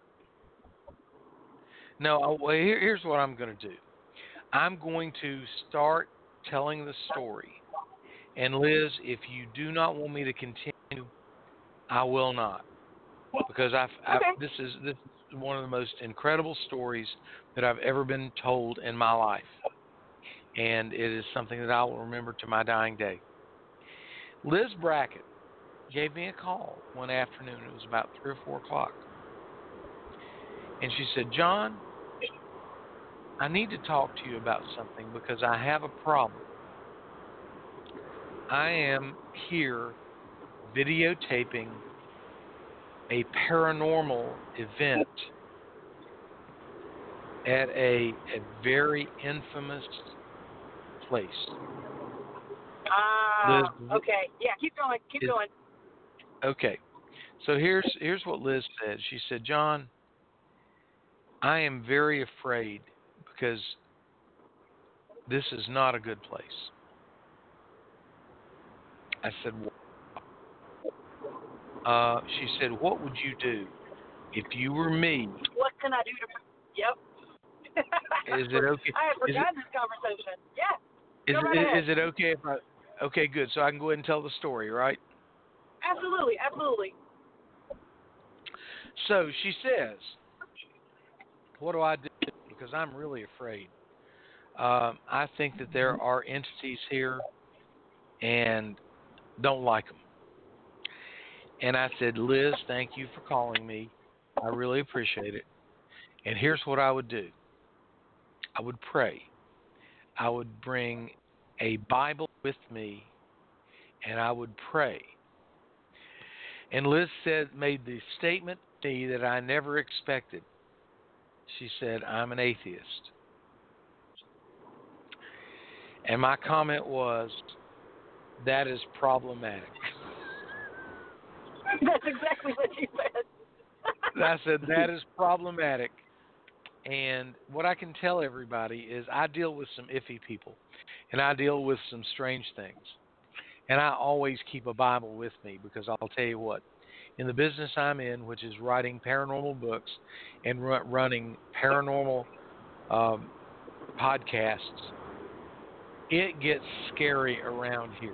No, well, here, here's what I'm going to do. I'm going to start telling the story, and Liz, if you do not want me to continue, I will not, because I've, I've okay. this is this is one of the most incredible stories that I've ever been told in my life. And it is something that I will remember to my dying day. Liz Brackett gave me a call one afternoon. It was about three or four o'clock. And she said, John, I need to talk to you about something because I have a problem. I am here videotaping a paranormal event at a, a very infamous place. Ah, Liz, okay. Yeah, keep going. Keep is, going. Okay. So here's here's what Liz said. She said, John, I am very afraid because this is not a good place. I said, uh, she said, what would you do if you were me? What can I do to... Yep. Is it okay? I had forgotten it, this conversation. Yeah. Is, Go right it, ahead. is it okay if I... Okay, good. So I can go ahead and tell the story, right? Absolutely, absolutely. So she says, what do I do? Because I'm really afraid. Um, I think that there are entities here and don't like them. And I said, Liz, thank you for calling me. I really appreciate it. And here's what I would do. I would pray. I would bring a Bible with me, and I would pray. And Liz said, made the statement to me that I never expected. She said, I'm an atheist. And my comment was, that is problematic. That's exactly what you said. I said, that is problematic. And what I can tell everybody is I deal with some iffy people, and I deal with some strange things. And I always keep a Bible with me because I'll tell you what, in the business I'm in, which is writing paranormal books and r- running paranormal um, podcasts, it gets scary around here.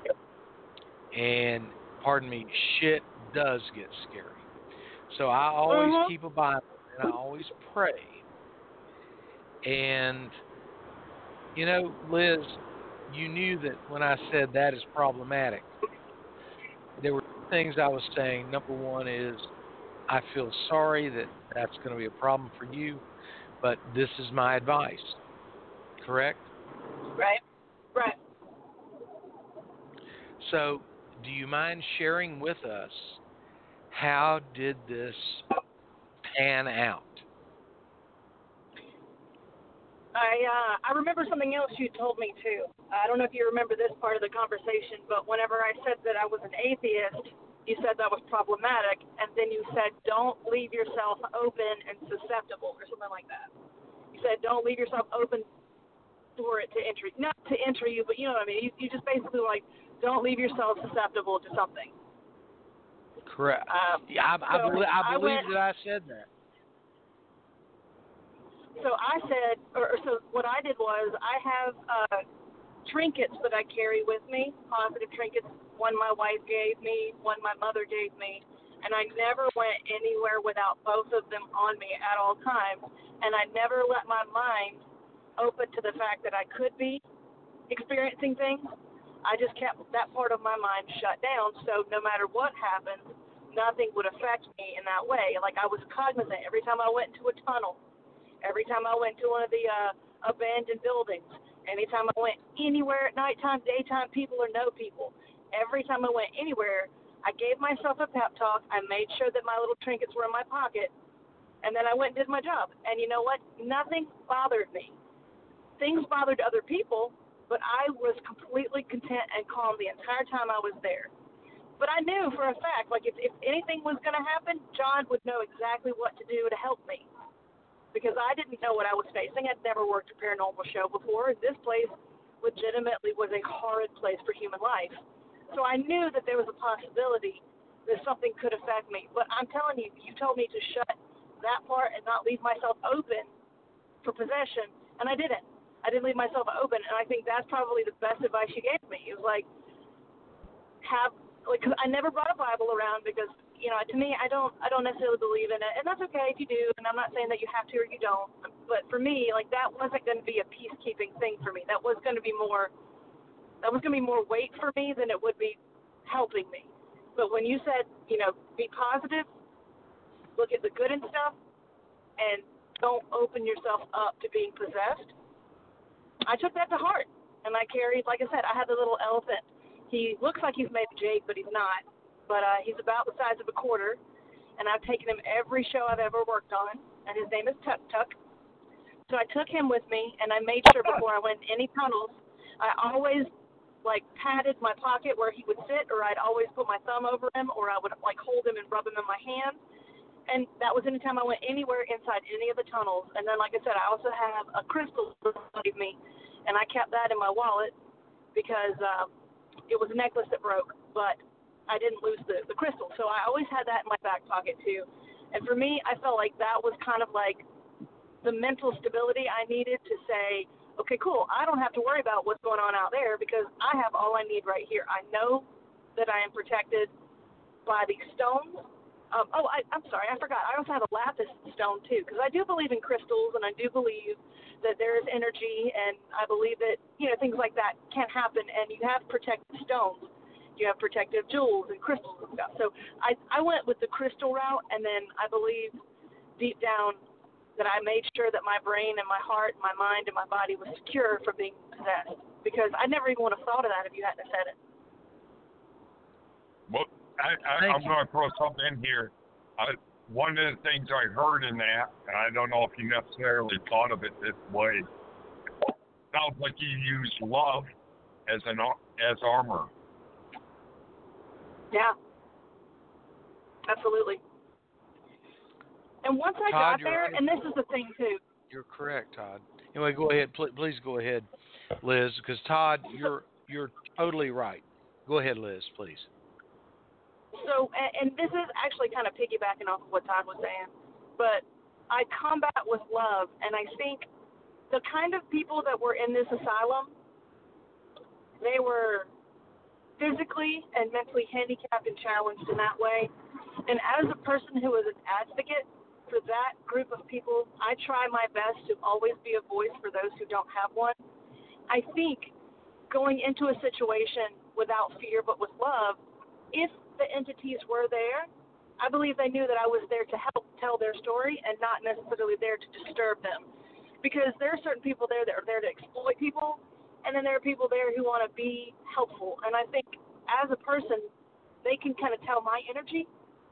And, pardon me, shit does get scary. So I always uh-huh. keep a Bible, and I always pray. And, you know, Liz, you knew that when I said that is problematic, there were two things I was saying. Number one is I feel sorry that that's going to be a problem for you, but this is my advice. Correct? Right. Right. So, do you mind sharing with us how did this pan out? I uh, I remember something else you told me too. I don't know if you remember this part of the conversation, but whenever I said that I was an atheist, you said that was problematic, and then you said don't leave yourself open and susceptible, or something like that. You said don't leave yourself open for it to enter, not to enter you, but you know what I mean. You, you just basically like don't leave yourself susceptible to something. Correct. Um, yeah, I, I, so believe, I I believe went, that I said that. So I said, or, or so what I did was I have uh, trinkets that I carry with me, positive trinkets. One my wife gave me, one my mother gave me, and I never went anywhere without both of them on me at all times. And I never let my mind open to the fact that I could be experiencing things. I just kept that part of my mind shut down, so no matter what happened, nothing would affect me in that way. Like I was cognizant every time I went into a tunnel, every time I went to one of the uh, abandoned buildings, anytime I went anywhere at nighttime, daytime, people or no people, every time I went anywhere, I gave myself a pep talk. I made sure that my little trinkets were in my pocket, and then I went and did my job. And you know what? Nothing bothered me. Things bothered other people, but I was completely content and calm the entire time I was there. But I knew for a fact, like if, if anything was going to happen, John would know exactly what to do to help me. Because I didn't know what I was facing. I'd never worked a paranormal show before. This place legitimately was a horrid place for human life. So I knew that there was a possibility that something could affect me. But I'm telling you, you told me to shut that part and not leave myself open for possession, and I didn't. I didn't leave myself open, and I think that's probably the best advice you gave me. It was like, have, like, cause I never brought a Bible around because, you know, to me, I don't, I don't necessarily believe in it, and that's okay if you do, and I'm not saying that you have to or you don't, but for me, like, that wasn't going to be a peacekeeping thing for me. That was going to be more, that was going to be more weight for me than it would be helping me. But when you said, you know, be positive, look at the good in stuff, and don't open yourself up to being possessed, I took that to heart, and I carried, like I said, I have a little elephant. He looks like he's made of jade, but he's not. But uh, he's about the size of a quarter, and I've taken him every show I've ever worked on, and his name is Tuk Tuk. So I took him with me, and I made sure before I went any tunnels, I always, like, patted my pocket where he would sit, or I'd always put my thumb over him, or I would, like, hold him and rub him in my hand. And that was any time I went anywhere inside any of the tunnels. And then, like I said, I also have a crystal that gave me, and I kept that in my wallet because uh, it was a necklace that broke, but I didn't lose the, the crystal. So I always had that in my back pocket, too. And for me, I felt like that was kind of like the mental stability I needed to say, okay, cool, I don't have to worry about what's going on out there because I have all I need right here. I know that I am protected by these stones. Um, oh, I, I'm sorry, I forgot. I also have a lapis stone, too, because I do believe in crystals, and I do believe that there is energy, and I believe that, you know, things like that can happen, and you have protective stones. You have protective jewels and crystals and stuff. So I, I went with the crystal route, and then I believe deep down that I made sure that my brain and my heart and my mind and my body was secure from being possessed. Because I never even would have thought of that if you hadn't said it. Well, I, I, I'm going to throw something in here. I, one of the things I heard in that, and I don't know if you necessarily thought of it this way, sounds like you use love as an as armor. Yeah, absolutely. And once I Todd, got there, right. and this is the thing too. You're correct, Todd. Anyway, go ahead. Please, please go ahead, Liz, because Todd, you're you're totally right. Go ahead, Liz, please. So, and, and this is actually kind of piggybacking off of what Todd was saying, but I combat with love, and I think the kind of people that were in this asylum, they were physically and mentally handicapped and challenged in that way. And as a person who is an advocate for that group of people, I try my best to always be a voice for those who don't have one. I think going into a situation without fear but with love, if the entities were there, I believe they knew that I was there to help tell their story and not necessarily there to disturb them. Because there are certain people there that are there to exploit people, and then there are people there who want to be helpful. And I think as a person, they can kind of tell my energy,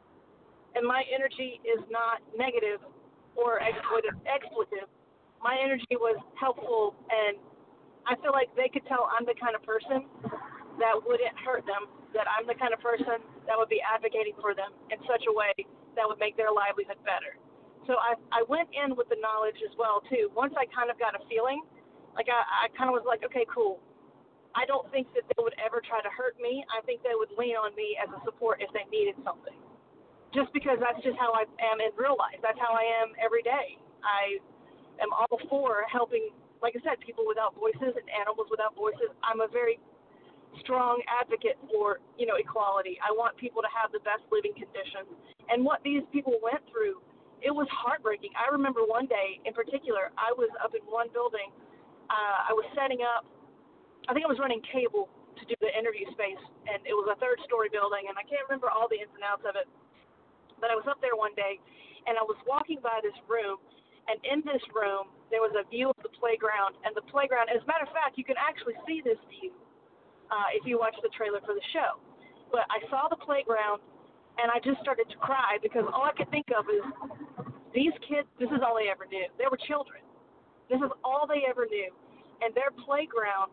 and my energy is not negative or exploitive. expletive. My energy was helpful, and I feel like they could tell I'm the kind of person that wouldn't hurt them, that I'm the kind of person that would be advocating for them in such a way that would make their livelihood better. So I I went in with the knowledge as well, too. Once I kind of got a feeling, like I, I kind of was like, okay, cool. I don't think that they would ever try to hurt me. I think they would lean on me as a support if they needed something. Just because that's just how I am in real life. That's how I am every day. I am all for helping, like I said, people without voices and animals without voices. I'm a very strong advocate for, you know, equality. I want people to have the best living conditions. And what these people went through, it was heartbreaking. I remember one day in particular, I was up in one building. Uh, I was setting up, I think I was running cable to do the interview space, and it was a third story building, and I can't remember all the ins and outs of it. But I was up there one day, and I was walking by this room, and in this room, there was a view of the playground, and the playground, as a matter of fact, you can actually see this view uh, if you watch the trailer for the show. But I saw the playground, and I just started to cry because all I could think of is these kids, this is all they ever knew. They were children. This is all they ever knew. And their playground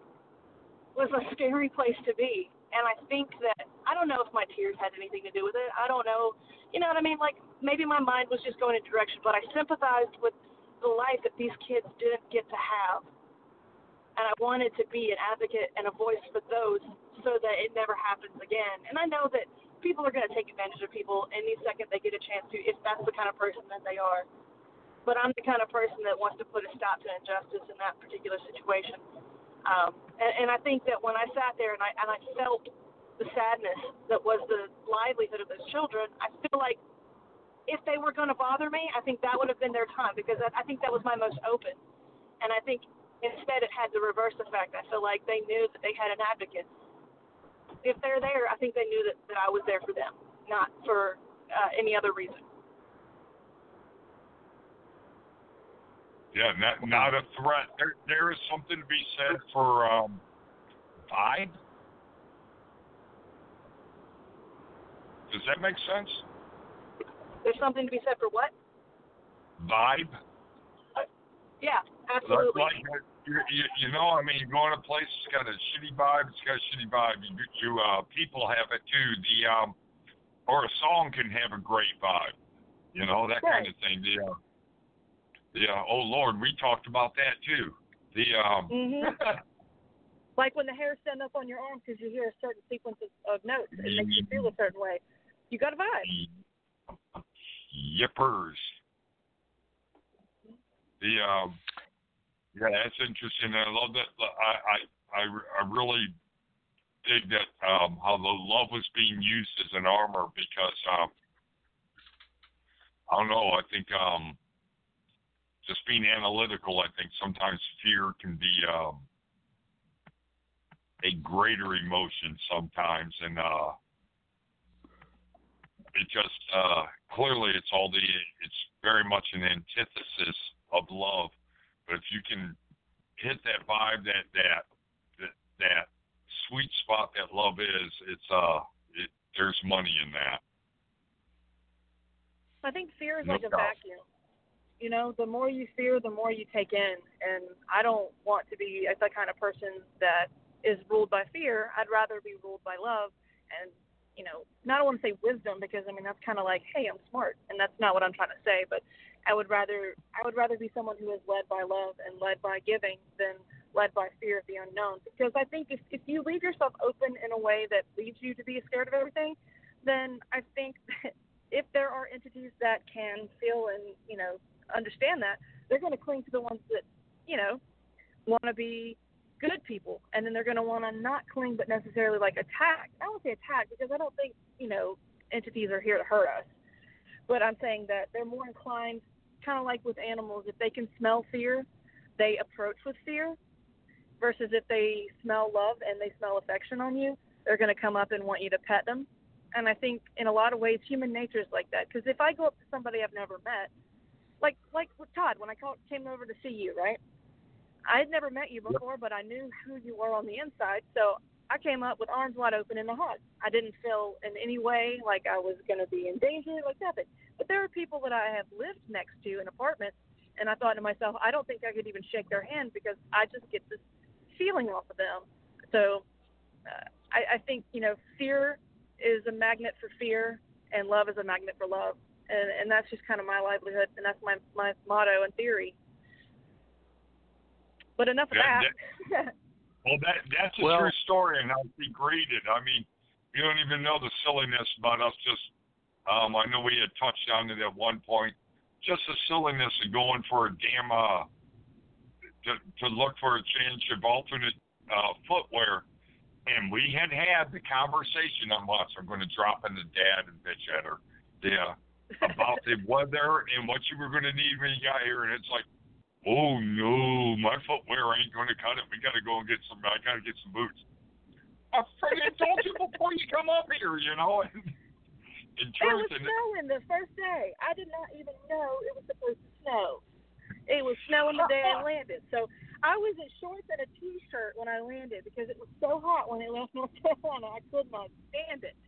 was a scary place to be. And I think that, I don't know if my tears had anything to do with it. I don't know. You know what I mean? Like, maybe my mind was just going in a direction, but I sympathized with the life that these kids didn't get to have. And I wanted to be an advocate and a voice for those so that it never happens again. And I know that people are going to take advantage of people any second they get a chance to, if that's the kind of person that they are. But I'm the kind of person that wants to put a stop to injustice in that particular situation. Um, and, and I think that when I sat there and I, and I felt the sadness that was the livelihood of those children, I feel like if they were going to bother me, I think that would have been their time, because I, I think that was my most open. And I think instead it had the reverse effect. I feel like they knew that they had an advocate. If they're there, I think they knew that, that I was there for them, not for uh, any other reason. Yeah, not, not a threat. There, there is something to be said for um, vibe. Does that make sense? There's something to be said for what? Vibe. Uh, yeah, absolutely. Like, like you, you, you know, I mean, you go in a place, it's got a shitty vibe. It's got a shitty vibe. You, you uh, people have it too. The um, or a song can have a great vibe. You know, that right. kind of thing. The uh, Yeah, oh Lord, we talked about that too. The um, mm-hmm. Like when the hairs stand up on your arm because you hear a certain sequence of, of notes, it makes you feel a certain way. You got a vibe. Yippers. The um, yeah, that's interesting. I love that. I I I, I really dig that um how the love was being used as an armor, because um, I don't know. I think um. Just being analytical, I think sometimes fear can be um, a greater emotion sometimes, and uh, it just uh, clearly it's all the it's very much an antithesis of love. But if you can hit that vibe, that that that, that sweet spot that love is, it's uh, it, there's money in that. I think fear is No like a doubt. vacuum. You know, the more you fear, the more you take in. And I don't want to be the kind of person that is ruled by fear. I'd rather be ruled by love and, you know, not I want to say wisdom because, I mean, that's kind of like, hey, I'm smart. And that's not what I'm trying to say. But I would rather I would rather be someone who is led by love and led by giving than led by fear of the unknown. Because I think if, if you leave yourself open in a way that leads you to be scared of everything, then I think that if there are entities that can feel and, you know, understand that, they're going to cling to the ones that, you know, want to be good people. And then they're going to want to not cling but necessarily like attack. I won't say attack because I don't think, you know, entities are here to hurt us. But I'm saying that they're more inclined, kind of like with animals, if they can smell fear, they approach with fear versus if they smell love and they smell affection on you, they're going to come up and want you to pet them. And I think in a lot of ways, human nature is like that. Because if I go up to somebody I've never met, like like with Todd, when I called, came over to see you, right? I had never met you before, but I knew who you were on the inside. So I came up with arms wide open in a hug. I didn't feel in any way like I was going to be in danger, like nothing. But there are people that I have lived next to in apartments, and I thought to myself, I don't think I could even shake their hand because I just get this feeling off of them. So uh, I, I think, you know, fear is a magnet for fear, and love is a magnet for love. And, and that's just kind of my livelihood, and that's my, my motto and theory. But enough of that. that. that well, that that's a Well, true story, and how she graded. I mean, you don't even know the silliness about us just, um, I know we had touched on it at one point, just the silliness of going for a damn, uh, to, to look for a change of alternate uh, footwear. And we had had the conversation on once. I'm going to drop in the dad and bitch at her. Yeah. About the weather and what you were going to need when you got here. And it's like, oh, no, my footwear ain't going to cut it. We got to go and get some, I got to get some boots. I freaking told you before you come up here, you know. In truth, it was and snowing the first day. I did not even know it was supposed to snow. It was snowing the day I landed. So I was in shorts and a T-shirt when I landed because it was so hot when I left North Carolina. I could not stand it.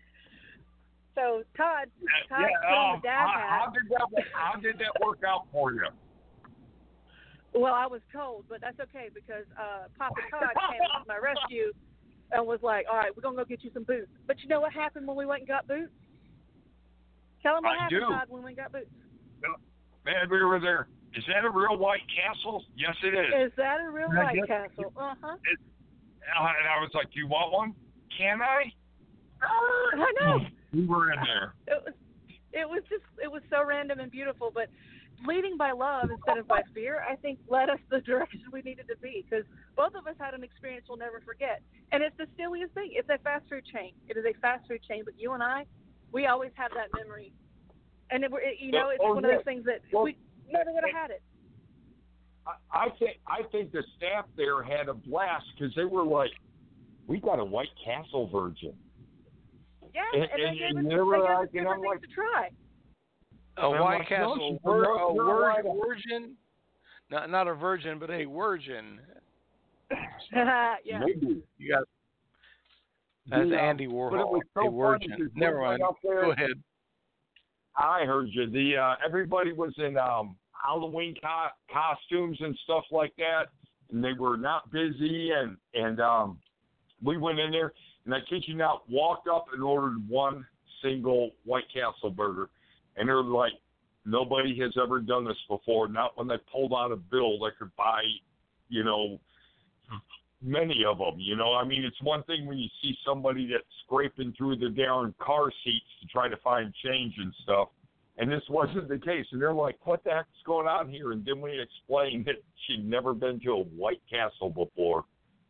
So Todd, Todd yeah, put on um, the dad how, hat. how, did that, how did that work out for you? Well, I was told, but that's okay because uh, Papa Todd came to my rescue and was like, all right, we're going to go get you some boots. But you know what happened when we went and got boots? Tell them what I happened, do. Todd, when we got boots. Man, we were there. Is that a real White Castle? Yes, it is. Is that a real And I White guess- Castle? Uh-huh. It, and I was like, do you want one? Can I? I know. We were in there. It was, it was just, it was so random and beautiful. But leading by love instead of by fear, I think led us the direction we needed to be because both of us had an experience we'll never forget. And it's the silliest thing. It's a fast food chain. It is a fast food chain. But you and I, we always have that memory. And it, it, you know, it's oh, one yeah. of those things that Well, we never would have had it. I, I think I think the staff there had a blast because they were like, we got a White Castle virgin. Yeah, And- and, and- they gave and us, they they were gave us like, you know, different things like- to try. A I'm White like, no, Castle, she's wor- not- a you're wor- right. virgin, not not a virgin, but a virgin. Yeah. Maybe. You got that's Yeah, Andy but it Warhol. was so A funny virgin. 'cause Never right mind. up there- Go ahead. I heard you. The uh, everybody was in um, Halloween co- costumes and stuff like that, and they were not busy. And and um, we went in there, and I kid you not, walked up and ordered one single White Castle burger, and they're like, nobody has ever done this before. Not when they pulled out a bill that could buy, you know, many of them. You know, I mean, it's one thing when you see somebody that's scraping through the darn car seats to try to find change and stuff. And this wasn't the case. And they're like, what the heck's going on here? And then we explained that she'd never been to a White Castle before.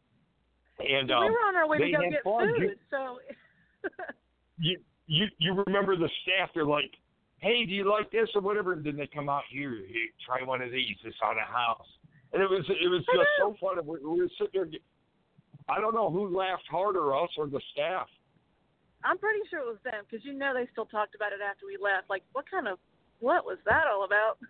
And um, we were on our way to they go had get fun. food, You- so you, you you remember the staff? They're like, hey, do you like this or whatever? And then they come out here, here try one of these. It's on a house. And it was it was just so fun. We, we were sitting there. I don't know who laughed harder, us or the staff. I'm pretty sure it was them because you know they still talked about it after we left. Like, what kind of, what was that all about?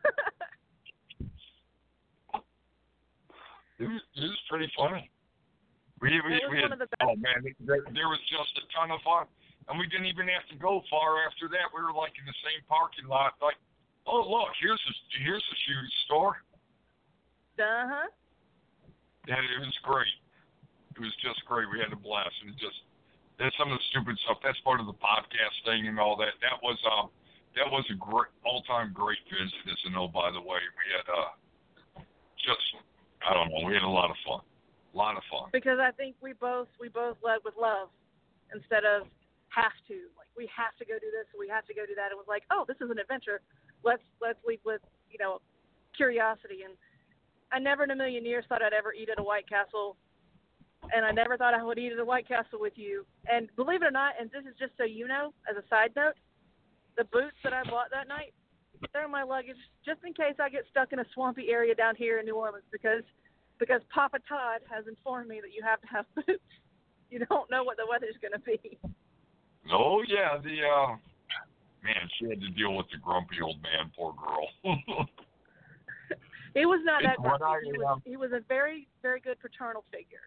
it, was, it was pretty funny. We, we, it was we one had, of the best. oh man, there, there was just a ton of fun. And we didn't even have to go far after that. We were like in the same parking lot. Like, oh, look, here's a, here's a shoe store. Uh-huh. And it was great. It was just great. We had a blast. And just, that's some of the stupid stuff. That's part of the podcast thing and all that. That was, um, that was a great, all-time great visit, as you know, by the way. We had, uh, just, I don't know, we had a lot of fun. A lot of fun. Because I think we both, we both led with love instead of have to. Like, we have to go do this, we have to go do that. It was like, oh, this is an adventure. Let's, let's lead with, you know, curiosity. And I never in a million years thought I'd ever eat at a White Castle. And I never thought I would eat at a White Castle with you. And believe it or not, and this is just so you know, as a side note, the boots that I bought that night, they're in my luggage just in case I get stuck in a swampy area down here in New Orleans because because Papa Todd has informed me that you have to have boots. You don't know what the weather's going to be. Oh, yeah. The, uh, man, she had to deal with the grumpy old man, poor girl. He was not It's that grumpy. I, He was, um, he was a very, very good paternal figure.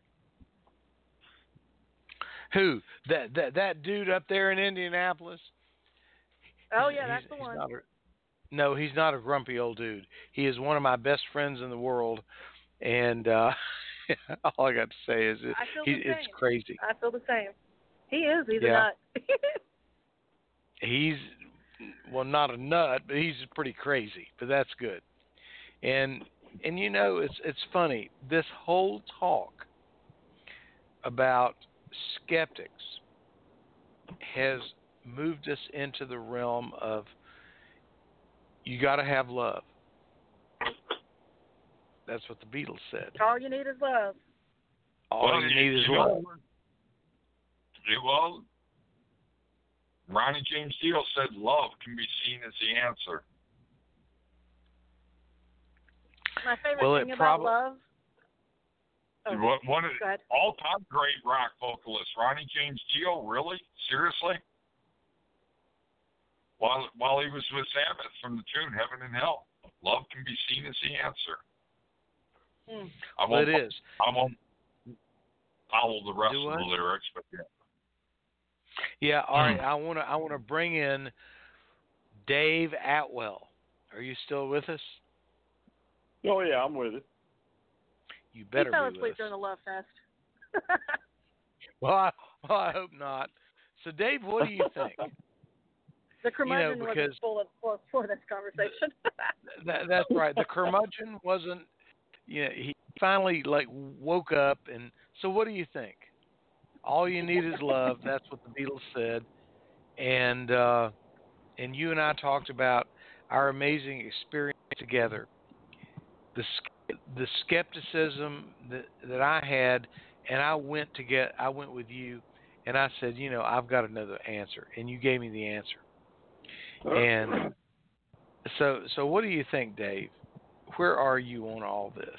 Who? That that that dude up there in Indianapolis? Oh, He's- yeah, that's he's- the he's one. not a- no, he's not a grumpy old dude. He is one of my best friends in the world, and uh, all I got to say is it, I feel he, the same. it's crazy. I feel the same. He is. He's Yeah. a nut. He's well, not a nut, but he's pretty crazy. But that's good. And and you know, it's it's funny. This whole talk about skeptics has moved us into the realm of you got to have love. That's what the Beatles said. All you need is love. All well, you need is you love. know, well, Ronnie James Dio said love can be seen as the answer. My favorite Well, thing it about prob- love. Oh, One, one of go ahead. the all-time great rock vocalists, Ronnie James Dio. Really? Seriously? While while he was with Sabbath from the tune "Heaven and Hell," love can be seen as the answer. Mm. I Well, won't, it is. I won't follow the rest Do of what? the lyrics, but yeah. Yeah, all right. I want to I want to bring in Dave Atwell. Are you still with us? Oh yeah, I'm with it. You He better fell be with asleep us. during the love fest. Well, I, well, I hope not. So, Dave, what do you think? The curmudgeon because- wasn't full of for, for this conversation. that, that's right. The curmudgeon wasn't. You know, he finally like woke up, and so what do you think? All you need is love. That's what the Beatles said, and uh, and you and I talked about our amazing experience together. The the skepticism that that I had, and I went to get. I went with you, and I said, you know, I've got another answer, and you gave me the answer. And so, so what do you think, Dave? Where are you on all this?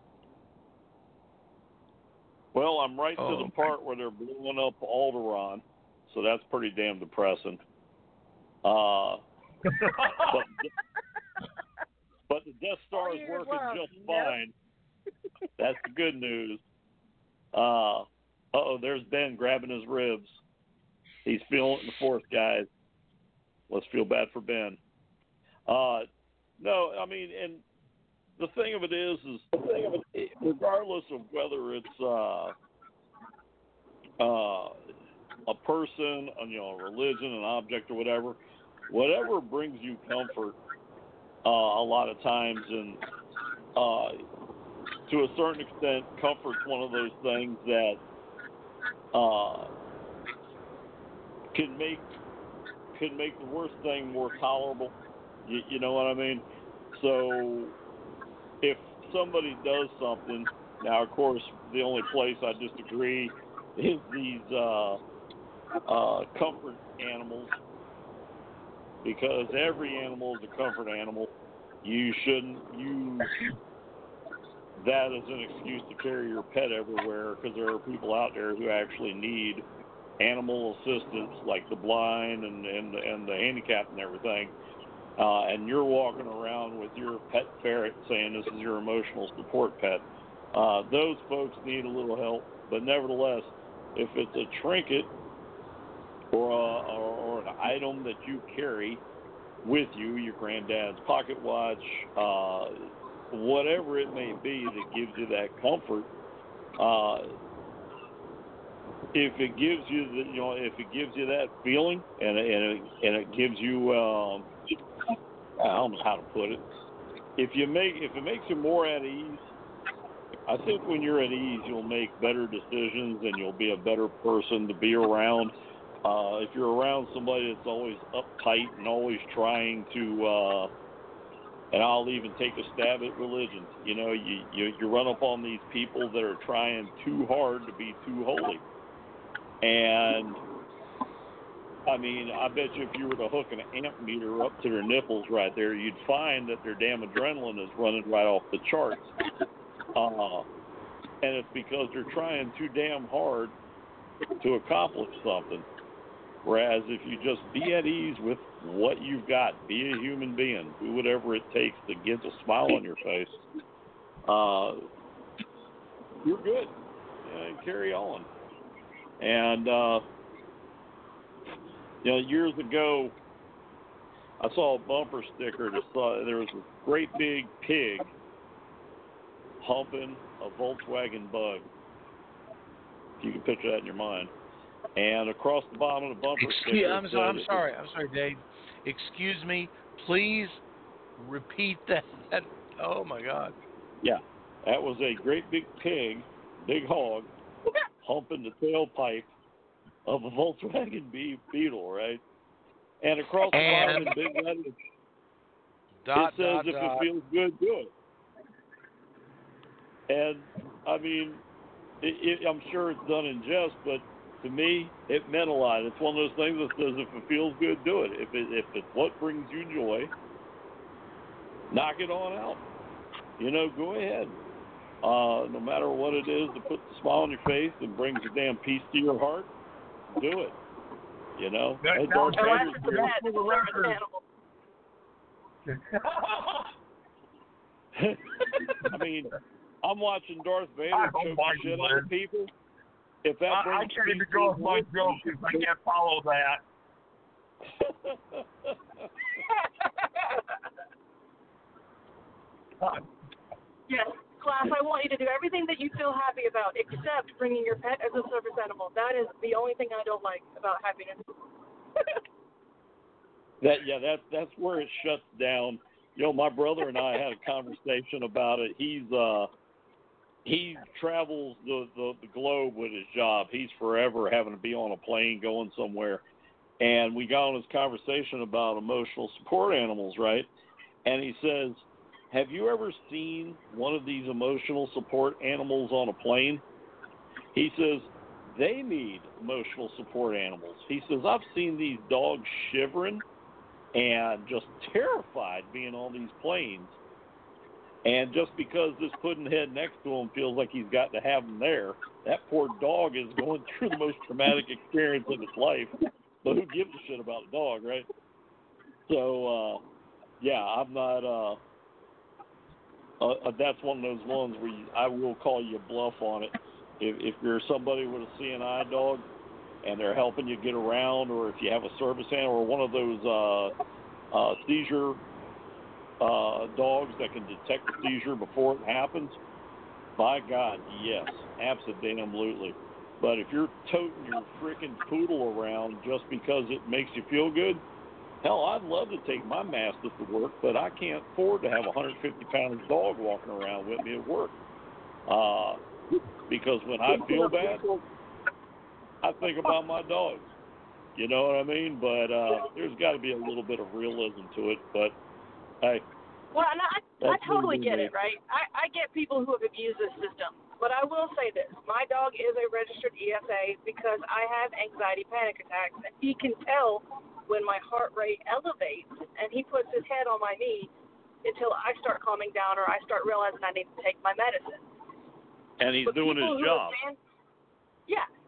Well, I'm right Oh, to the part where they're blowing up Alderaan, so that's pretty damn depressing. Uh, but, but the Death Star is All you working love, just yep. fine. That's the good news. Uh oh, there's Ben grabbing his ribs. He's feeling it in the force, guys. Let's feel bad for Ben. Uh, no, I mean, and the thing of it is, is the thing of it, regardless of whether it's uh, uh, a person, you know, a religion, an object, or whatever, whatever brings you comfort, uh, a lot of times, and uh, to a certain extent, comfort's one of those things that uh, can make can make the worst thing more tolerable. You, you know what I mean? So if somebody does something, now of course the only place I disagree is these uh, uh, comfort animals, because every animal is a comfort animal. You shouldn't use that as an excuse to carry your pet everywhere, because there are people out there who actually need animal assistance like the blind and and and the handicapped and everything, uh, and you're walking around with your pet ferret saying this is your emotional support pet, uh, those folks need a little help. But nevertheless, if it's a trinket or, a, or, or an item that you carry with you, your granddad's pocket watch, uh, whatever it may be that gives you that comfort, uh, if it gives you the, you know, if it gives you that feeling, and and it, and it gives you, um, I don't know how to put it. If you make, if it makes you more at ease, I think when you're at ease, you'll make better decisions and you'll be a better person to be around. Uh, if you're around somebody that's always uptight and always trying to, uh, and I'll even take a stab at religion. You know, you, you you run up on these people that are trying too hard to be too holy. And, I mean, I bet you if you were to hook an amp meter up to their nipples right there, you'd find that their damn adrenaline is running right off the charts. Uh, and it's because they're trying too damn hard to accomplish something. Whereas if you just be at ease with what you've got, be a human being, do whatever it takes to get a smile on your face, uh, you're good. And carry on. And, uh, you know, years ago, I saw a bumper sticker that saw there was a great big pig humping a Volkswagen Bug. If you can picture that in your mind. And across the bottom of the bumper Excuse, sticker, I'm sorry. I'm sorry. I'm sorry, Dave. Excuse me. Please repeat that. Oh my God. Yeah, that was a great big pig, big hog, humping the tailpipe of a Volkswagen Be- Beetle, right? And across the And bottom in big letters, dot, it says, dot, "If dot. it feels good, do it." And I mean, it, it, I'm sure it's done in jest, but to me, it meant a lot. It's one of those things that says, if it feels good, do it. If it, if it's what brings you joy, knock it on out. You know, go ahead. Uh, no matter what it is that puts a smile on your face and brings a damn peace to your heart, do it. You know? That Hey, sounds Darth Oh, Vader's that's the here. pet, the service animal. I mean, I'm watching Darth Vader I choke don't the mind shit you, out of man. people. If that I, I brings can't even peace go to with my your joke because I can't follow that. Yes, class, I want you to do everything that you feel happy about except bringing your pet as a service animal. That is the only thing I don't like about happiness. That yeah, that that's where it shuts down. You know, my brother and I had a conversation about it. He's uh he travels the, the, the globe with his job. He's forever having to be on a plane going somewhere. And we got on this conversation about emotional support animals, right? And he says, have you ever seen one of these emotional support animals on a plane? He says, they need emotional support animals. He says, I've seen these dogs shivering and just terrified being on these planes. And just because this puddinhead next to him feels like he's got to have him there, that poor dog is going through the most traumatic experience of its life. But who gives a shit about the dog, right? So, uh, yeah, I'm not uh, – uh, that's one of those ones where you, I will call you bluff on it. If, if you're somebody with a C N I dog and they're helping you get around, or if you have a service animal or one of those uh, uh, seizure uh, dogs that can detect the seizure before it happens, by God, yes, absolutely. But if you're toting your freaking poodle around just because it makes you feel good, hell, I'd love to take my mastiff to work, but I can't afford to have a one hundred fifty pound dog walking around with me at work. Uh, because when I feel bad, I think about my dogs. You know what I mean? But uh, there's got to be a little bit of realism to it. But, hey. Well, and I, I totally get it, right? I, I get people who have abused this system. But I will say this. My dog is a registered E S A because I have anxiety panic attacks. And he can tell when my heart rate elevates, and he puts his head on my knee until I start calming down or I start realizing I need to take my medicine. And he's but doing his job. Been, yeah.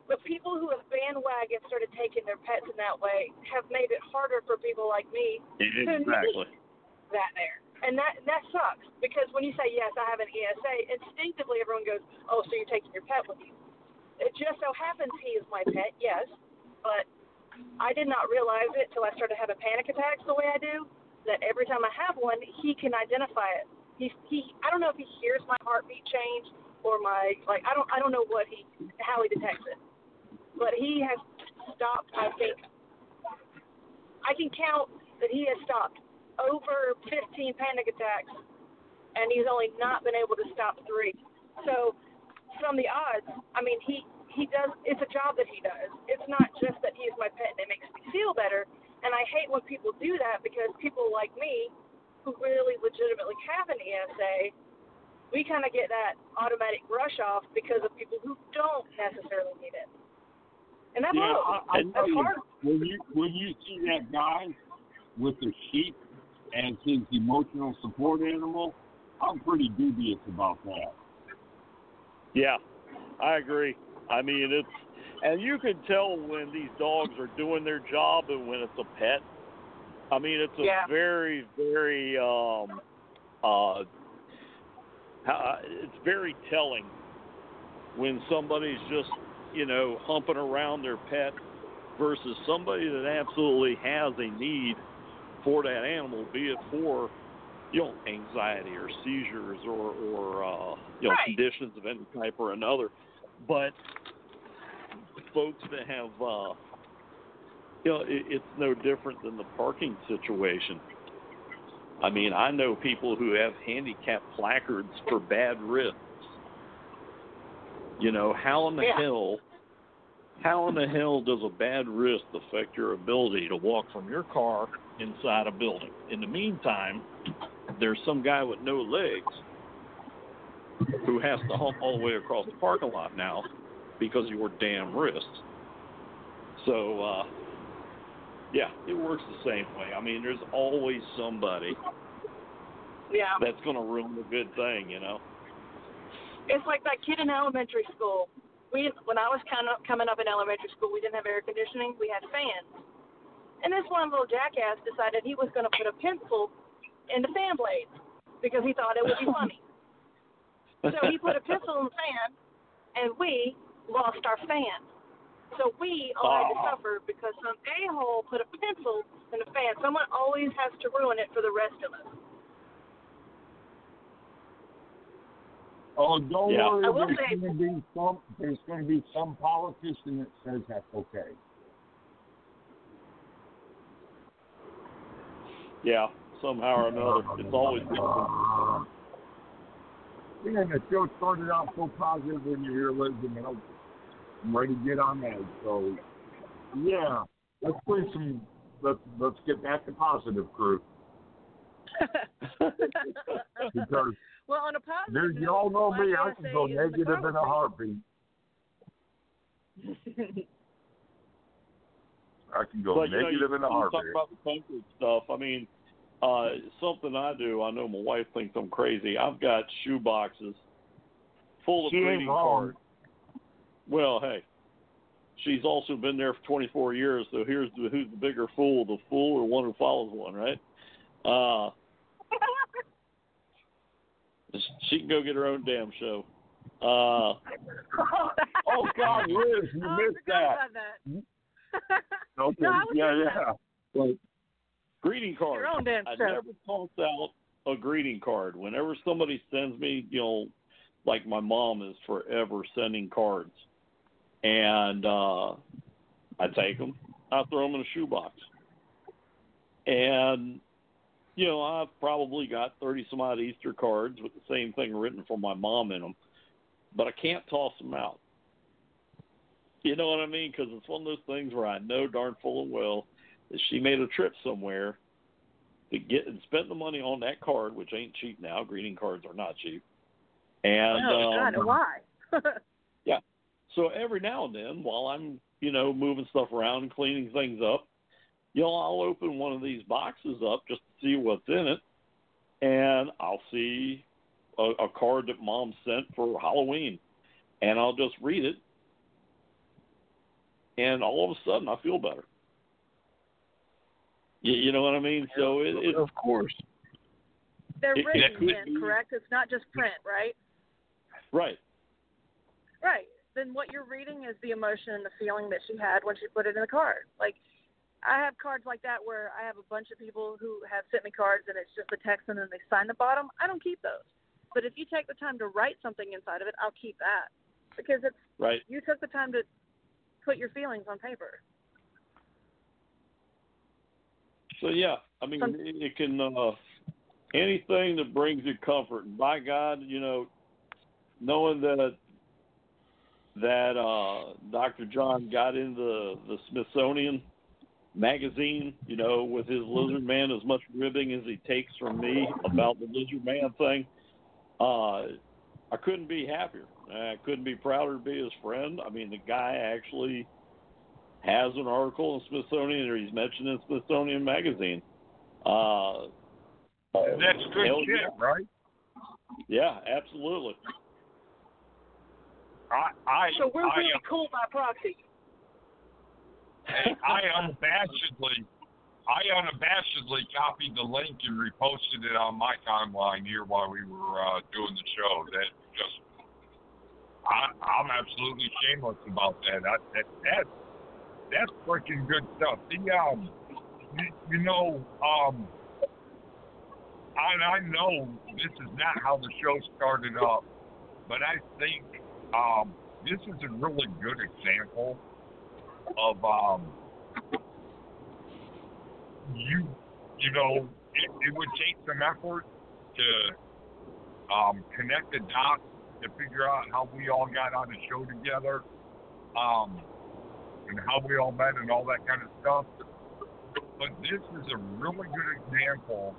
But people who have bandwagon started taking their pets in that way have made it harder for people like me Exactly. to meet that there. And that that sucks, because when you say, yes, I have an E S A, instinctively everyone goes, oh, so you're taking your pet with you. It just so happens he is my pet, yes, but I did not realize it till I started having panic attacks the way I do, that every time I have one, he can identify it. He, he I don't know if he hears my heartbeat change or my, like, I don't I don't know what he, how he detects it. But he has stopped, I think, I can count that he has stopped over fifteen panic attacks, and he's only not been able to stop three. So from the odds, I mean, he, he does, it's a job that he does. It's not just that he's my pet and it makes me feel better. And I hate when people do that, because people like me, who really legitimately have an E S A, we kind of get that automatic rush off because of people who don't necessarily need it. And that's yeah, hard. I, I That's you, hard. when you when you see that guy with the sheep as his emotional support animal, I'm pretty dubious about that. Yeah, I agree. I mean, it's, and you can tell when these dogs are doing their job and when it's a pet. I mean, it's a Yeah. very, very, um, uh, it's very telling when somebody's just, you know, humping around their pet versus somebody that absolutely has a need for that animal, be it for, you know, anxiety or seizures or, or uh, you know, Right. conditions of any type or another. But folks that have, uh, you know, it, it's no different than the parking situation. I mean, I know people who have handicap placards for bad wrists. You know, how in the Yeah. hell, how in the hell does a bad wrist affect your ability to walk from your car inside a building? In the meantime, there's some guy with no legs who has to hump all the way across the parking lot now because of your damn wrist. So, uh, yeah, it works the same way. I mean, there's always somebody Yeah. that's going to ruin a good thing, you know? It's like that kid in elementary school. We, when I was kind of coming up in elementary school, we didn't have air conditioning. We had fans. And this one little jackass decided he was going to put a pencil in the fan blades because he thought it would be funny. So he put a pencil in the fan, and we lost our fan. So we all had to suffer because some a-hole put a pencil in the fan. Someone always has to ruin it for the rest of us. Oh, don't Yeah. worry. I will There's say- going to be some. There's going to be some politician that says that's okay. Yeah, somehow or another. It's always something. Yeah, the show started out so positive when you hear Liz, and I'm ready to get on that. So, yeah, let's play some. Let's let's get back to positive, crew. Because Well, on a positive there, note, you all know my me. E I S A can go is negative in a McConnell heartbeat. I can go But, you know, negative you, in a you heartbeat. talk about the comfort stuff. I mean, uh, something I do, I know my wife thinks I'm crazy. I've got shoe boxes full of She ain't greeting wrong. cards. Well, hey, she's also been there for twenty-four years, so here's the, who's the bigger fool, the fool or one who follows one, right? Uh, she can go get her own damn show. Uh, Oh God, Liz, you Oh, I missed forgot that. about that. Okay, No, I was yeah, missing yeah. But greeting cards. Your own damn I show. never toss out a greeting card. Whenever somebody sends me, you know, like my mom is forever sending cards, and uh, I take them, I throw them in a shoebox, and you know, I've probably got thirty some odd Easter cards with the same thing written for my mom in them, but I can't toss them out. You know what I mean? Because it's one of those things where I know darn full and well that she made a trip somewhere to get and spent the money on that card, which ain't cheap now. Greeting cards are not cheap. And Oh, God, um, and why? yeah, so every now and then, while I'm you know moving stuff around and cleaning things up, you know, I'll open one of these boxes up just to see what's in it, and I'll see a, a card that Mom sent for Halloween, and I'll just read it. and all of a sudden I feel better. You, you know what I mean? So it, it of course. They're It- written, it could Ken, be- correct? It's not just print, right? right. Right. Then what you're reading is the emotion and the feeling that she had when she put it in the card. Like, I have cards like that where I have a bunch of people who have sent me cards and it's just the text and then they sign the bottom. I don't keep those. But if you take the time to write something inside of it, I'll keep that. Because it's Right. you took the time to put your feelings on paper. So yeah, I mean, it, it can uh, anything that brings you comfort. And by God, you know, knowing that that uh, Doctor John got into the Smithsonian magazine, you know, with his Lizard Man, as much ribbing as he takes from me about the Lizard Man thing, uh, I couldn't be happier. I couldn't be prouder to be his friend. I mean, the guy actually has an article in Smithsonian, or he's mentioned in Smithsonian magazine. Uh, That's good hell shit, yeah. right? Yeah, absolutely. I, I, So we're I, really cool by proxy. I unabashedly, I unabashedly copied the link and reposted it on my timeline here while we were uh, doing the show. That just, I, I'm absolutely shameless about that. I, that that's that's freaking good stuff. The um, you, you know, um, and I know this is not how the show started up, but I think um, this is a really good example of um, you, you know, it, it would take some effort to um, connect the dots to figure out how we all got on the show together, um, and how we all met and all that kind of stuff. But this is a really good example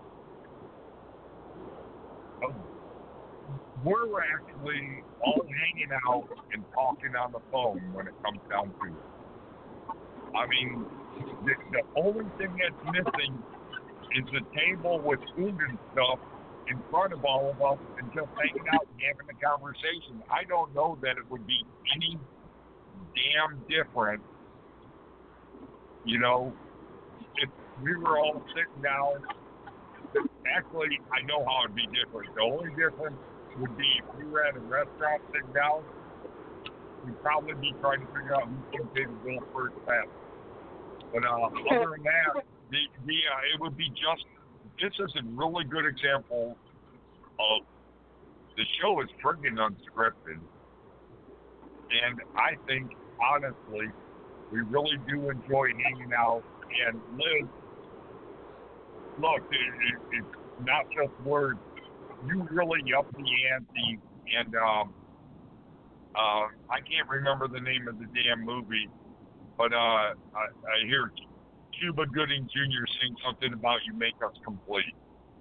of we're actually all hanging out and talking on the phone when it comes down to it. I mean, the, the only thing that's missing is a table with food and stuff in front of all of us and just hanging out and having a conversation. I don't know that it would be any damn different, you know, if we were all sitting down. Actually, I know how it'd be different. The only difference would be if we were at a restaurant sitting down, we'd probably be trying to figure out who can pay the bill first fast. But uh, other than that, the, the uh, it would be just, this is a really good example of the show is friggin' unscripted. And I think, honestly, we really do enjoy hanging out. And Liz, look, it, it, it's not just words. You really upped the ante, and um, uh, I can't remember the name of the damn movie, but uh, I, I hear Cuba Gooding Junior sing something about "You Make Us Complete."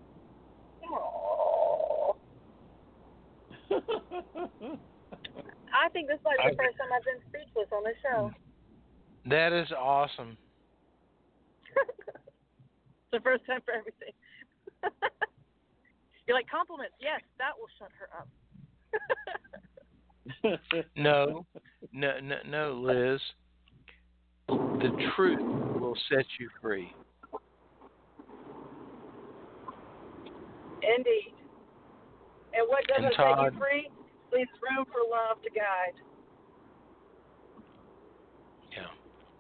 I think this might be the first time I've been speechless on this show. That is awesome. It's the first time for everything. You're like, compliments, yes, that will shut her up. No, no, no, no, Liz. The truth will set you free. Indeed. And what doesn't And set Todd- you free leaves room for love to guide. Yeah.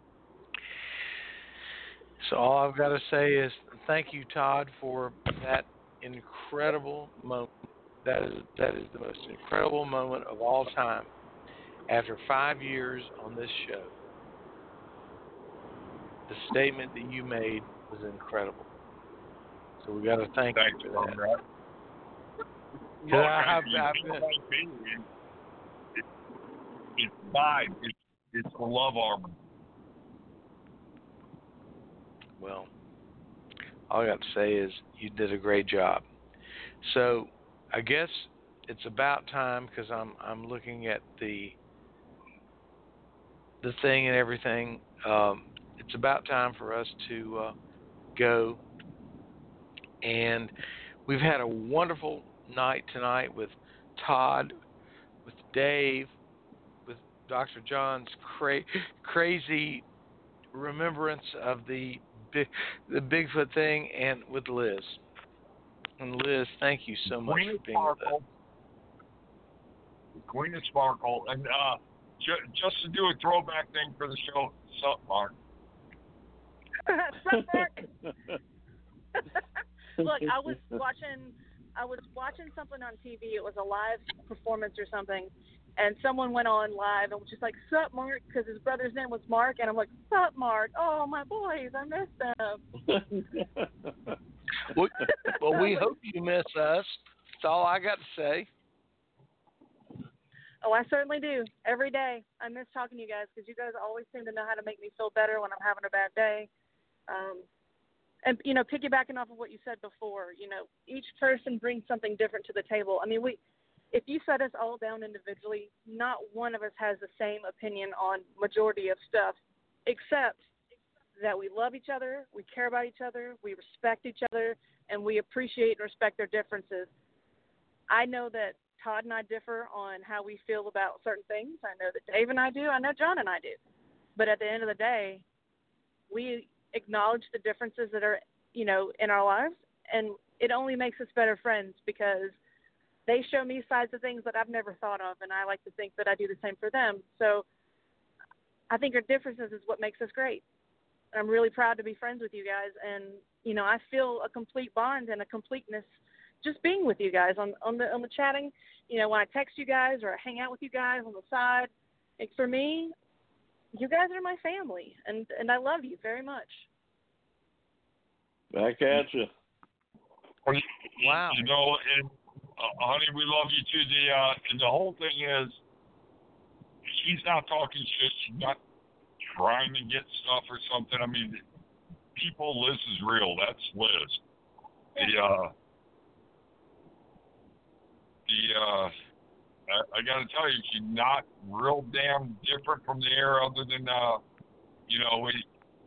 So all I've got to say is thank you, Todd, for that incredible moment. That is that is the most incredible moment of all time. After five years on this show, the statement that you made was incredible. So we got to thank Thanks, you for that. Conrad. Because Look, I have, you I've know been, my thing is, it's, it's fine. It's, it's the love armor. well, all I got to say is you did a great job. So I guess it's about time, because I'm I'm looking at the the thing and everything. Um, it's about time for us to uh, go. And we've had a wonderful night tonight with Todd, with Dave, with Doctor John's cra- crazy remembrance of the big, the Bigfoot thing, and with Liz. And Liz, thank you so much Queen for of being with us. Sparkle. Queen of Sparkle. And uh, ju- just to do a throwback thing for the show, sup, Mark? Sup, Mark? Look, I was watching I was watching something on T V. It was a live performance or something, and someone went on live and was just like, "Sup, Mark," because his brother's name was Mark, and I'm like, "Sup, Mark? Oh, my boys, I miss them." well, well, we hope you miss us. That's all I got to say. Oh, I certainly do. Every day. I miss talking to you guys because you guys always seem to know how to make me feel better when I'm having a bad day. Um, and, you know, piggybacking off of what you said before, you know, each person brings something different to the table. I mean, we, if you set us all down individually, not one of us has the same opinion on majority of stuff, except that we love each other, we care about each other, we respect each other, and we appreciate and respect their differences. I know that Todd and I differ on how we feel about certain things. I know that Dave and I do. I know John and I do. But at the end of the day, we acknowledge the differences that are, you know, in our lives, and it only makes us better friends because they show me sides of things that I've never thought of, and I like to think that I do the same for them. So I think our differences is what makes us great. I'm really proud to be friends with you guys, and, you know, I feel a complete bond and a completeness just being with you guys on, on the on the chatting. You know, when I text you guys or I hang out with you guys on the side, like for me, you guys are my family, and, and I love you very much. Back at you. Wow. You know, and uh, honey, we love you too. The uh, and the whole thing is, she's not talking shit. She's not trying to get stuff or something. I mean, people, Liz is real. That's Liz. The uh, the uh, I, I got to tell you, she's not real damn different from the air, other than uh, you know, we.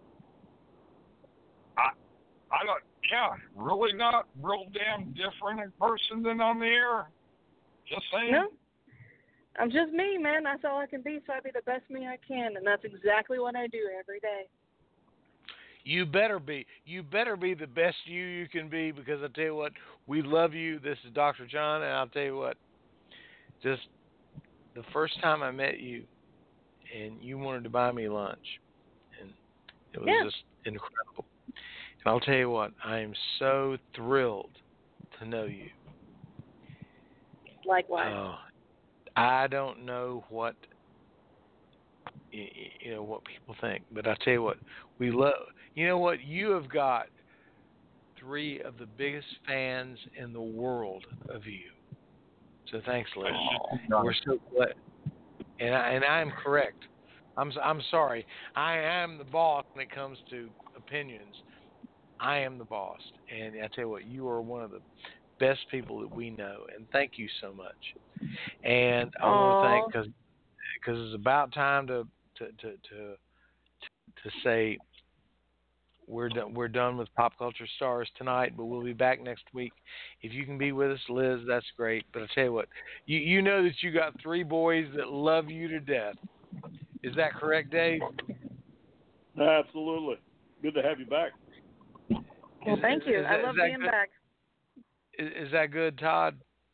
I I don't. Yeah, really not real damn different in person than on the air. Just saying. No, I'm just me, man. That's all I can be, so I be the best me I can, and that's exactly what I do every day. You better be. You better be the best you you can be, because I tell you what, we love you. This is Doctor John, and I'll tell you what, just the first time I met you, and you wanted to buy me lunch, and it was Yeah. just incredible. And I'll tell you what, I am so thrilled to know you. Likewise. Oh, I don't know what you, you know what people think, but I tell you what, we love. You know what? You have got three of the biggest fans in the world of you. So thanks, Liz. We're so glad, and I, and I am correct. I'm I'm sorry. I am the boss when it comes to opinions. I am the boss, and I tell you what, you are one of the best people that we know, and thank you so much. And I want to thank, because because it's about time to to to to, to say we're done we're done with Pop Culture Stars tonight, but we'll be back next week. If you can be with us, Liz, that's great. But I tell you what, you you know that you got three boys that love you to death. Is that correct, Dave? Absolutely. Good to have you back. Well, thank you. Is, I is love that being good? back. Is, is that good, Todd?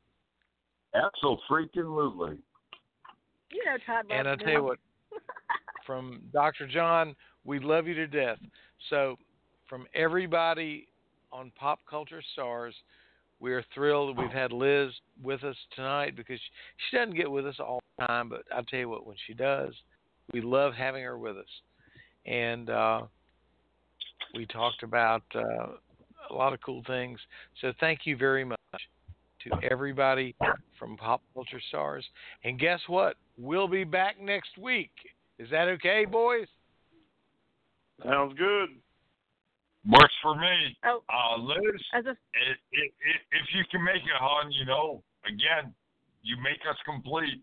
Absolutely. You know Todd loves And I me. tell you what, from Doctor John, we love you to death. So, from everybody on Pop Culture Stars, we are thrilled that we've had Liz with us tonight, because she doesn't get with us all the time, but I tell you what, when she does, we love having her with us. And uh, we talked about uh, a lot of cool things. So thank you very much to everybody from Pop Culture Stars. And guess what? We'll be back next week. Is that okay, boys? Sounds good. Works for me. Oh, Uh, Liz, as a, if, if, if you can make it, hon, you know, again, you make us complete.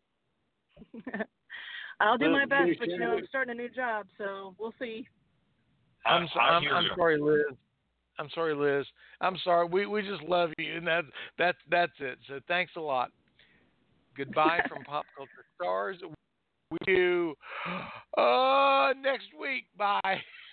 I'll do my Well, best, we but you can- know I'm starting a new job, so we'll see. I'm so, I I'm, hear I'm you. sorry, Liz. I'm sorry, Liz. I'm sorry. We we just love you, and that's that's that's it. So thanks a lot. Goodbye from Pop Culture Stars. you uh, next week. Bye.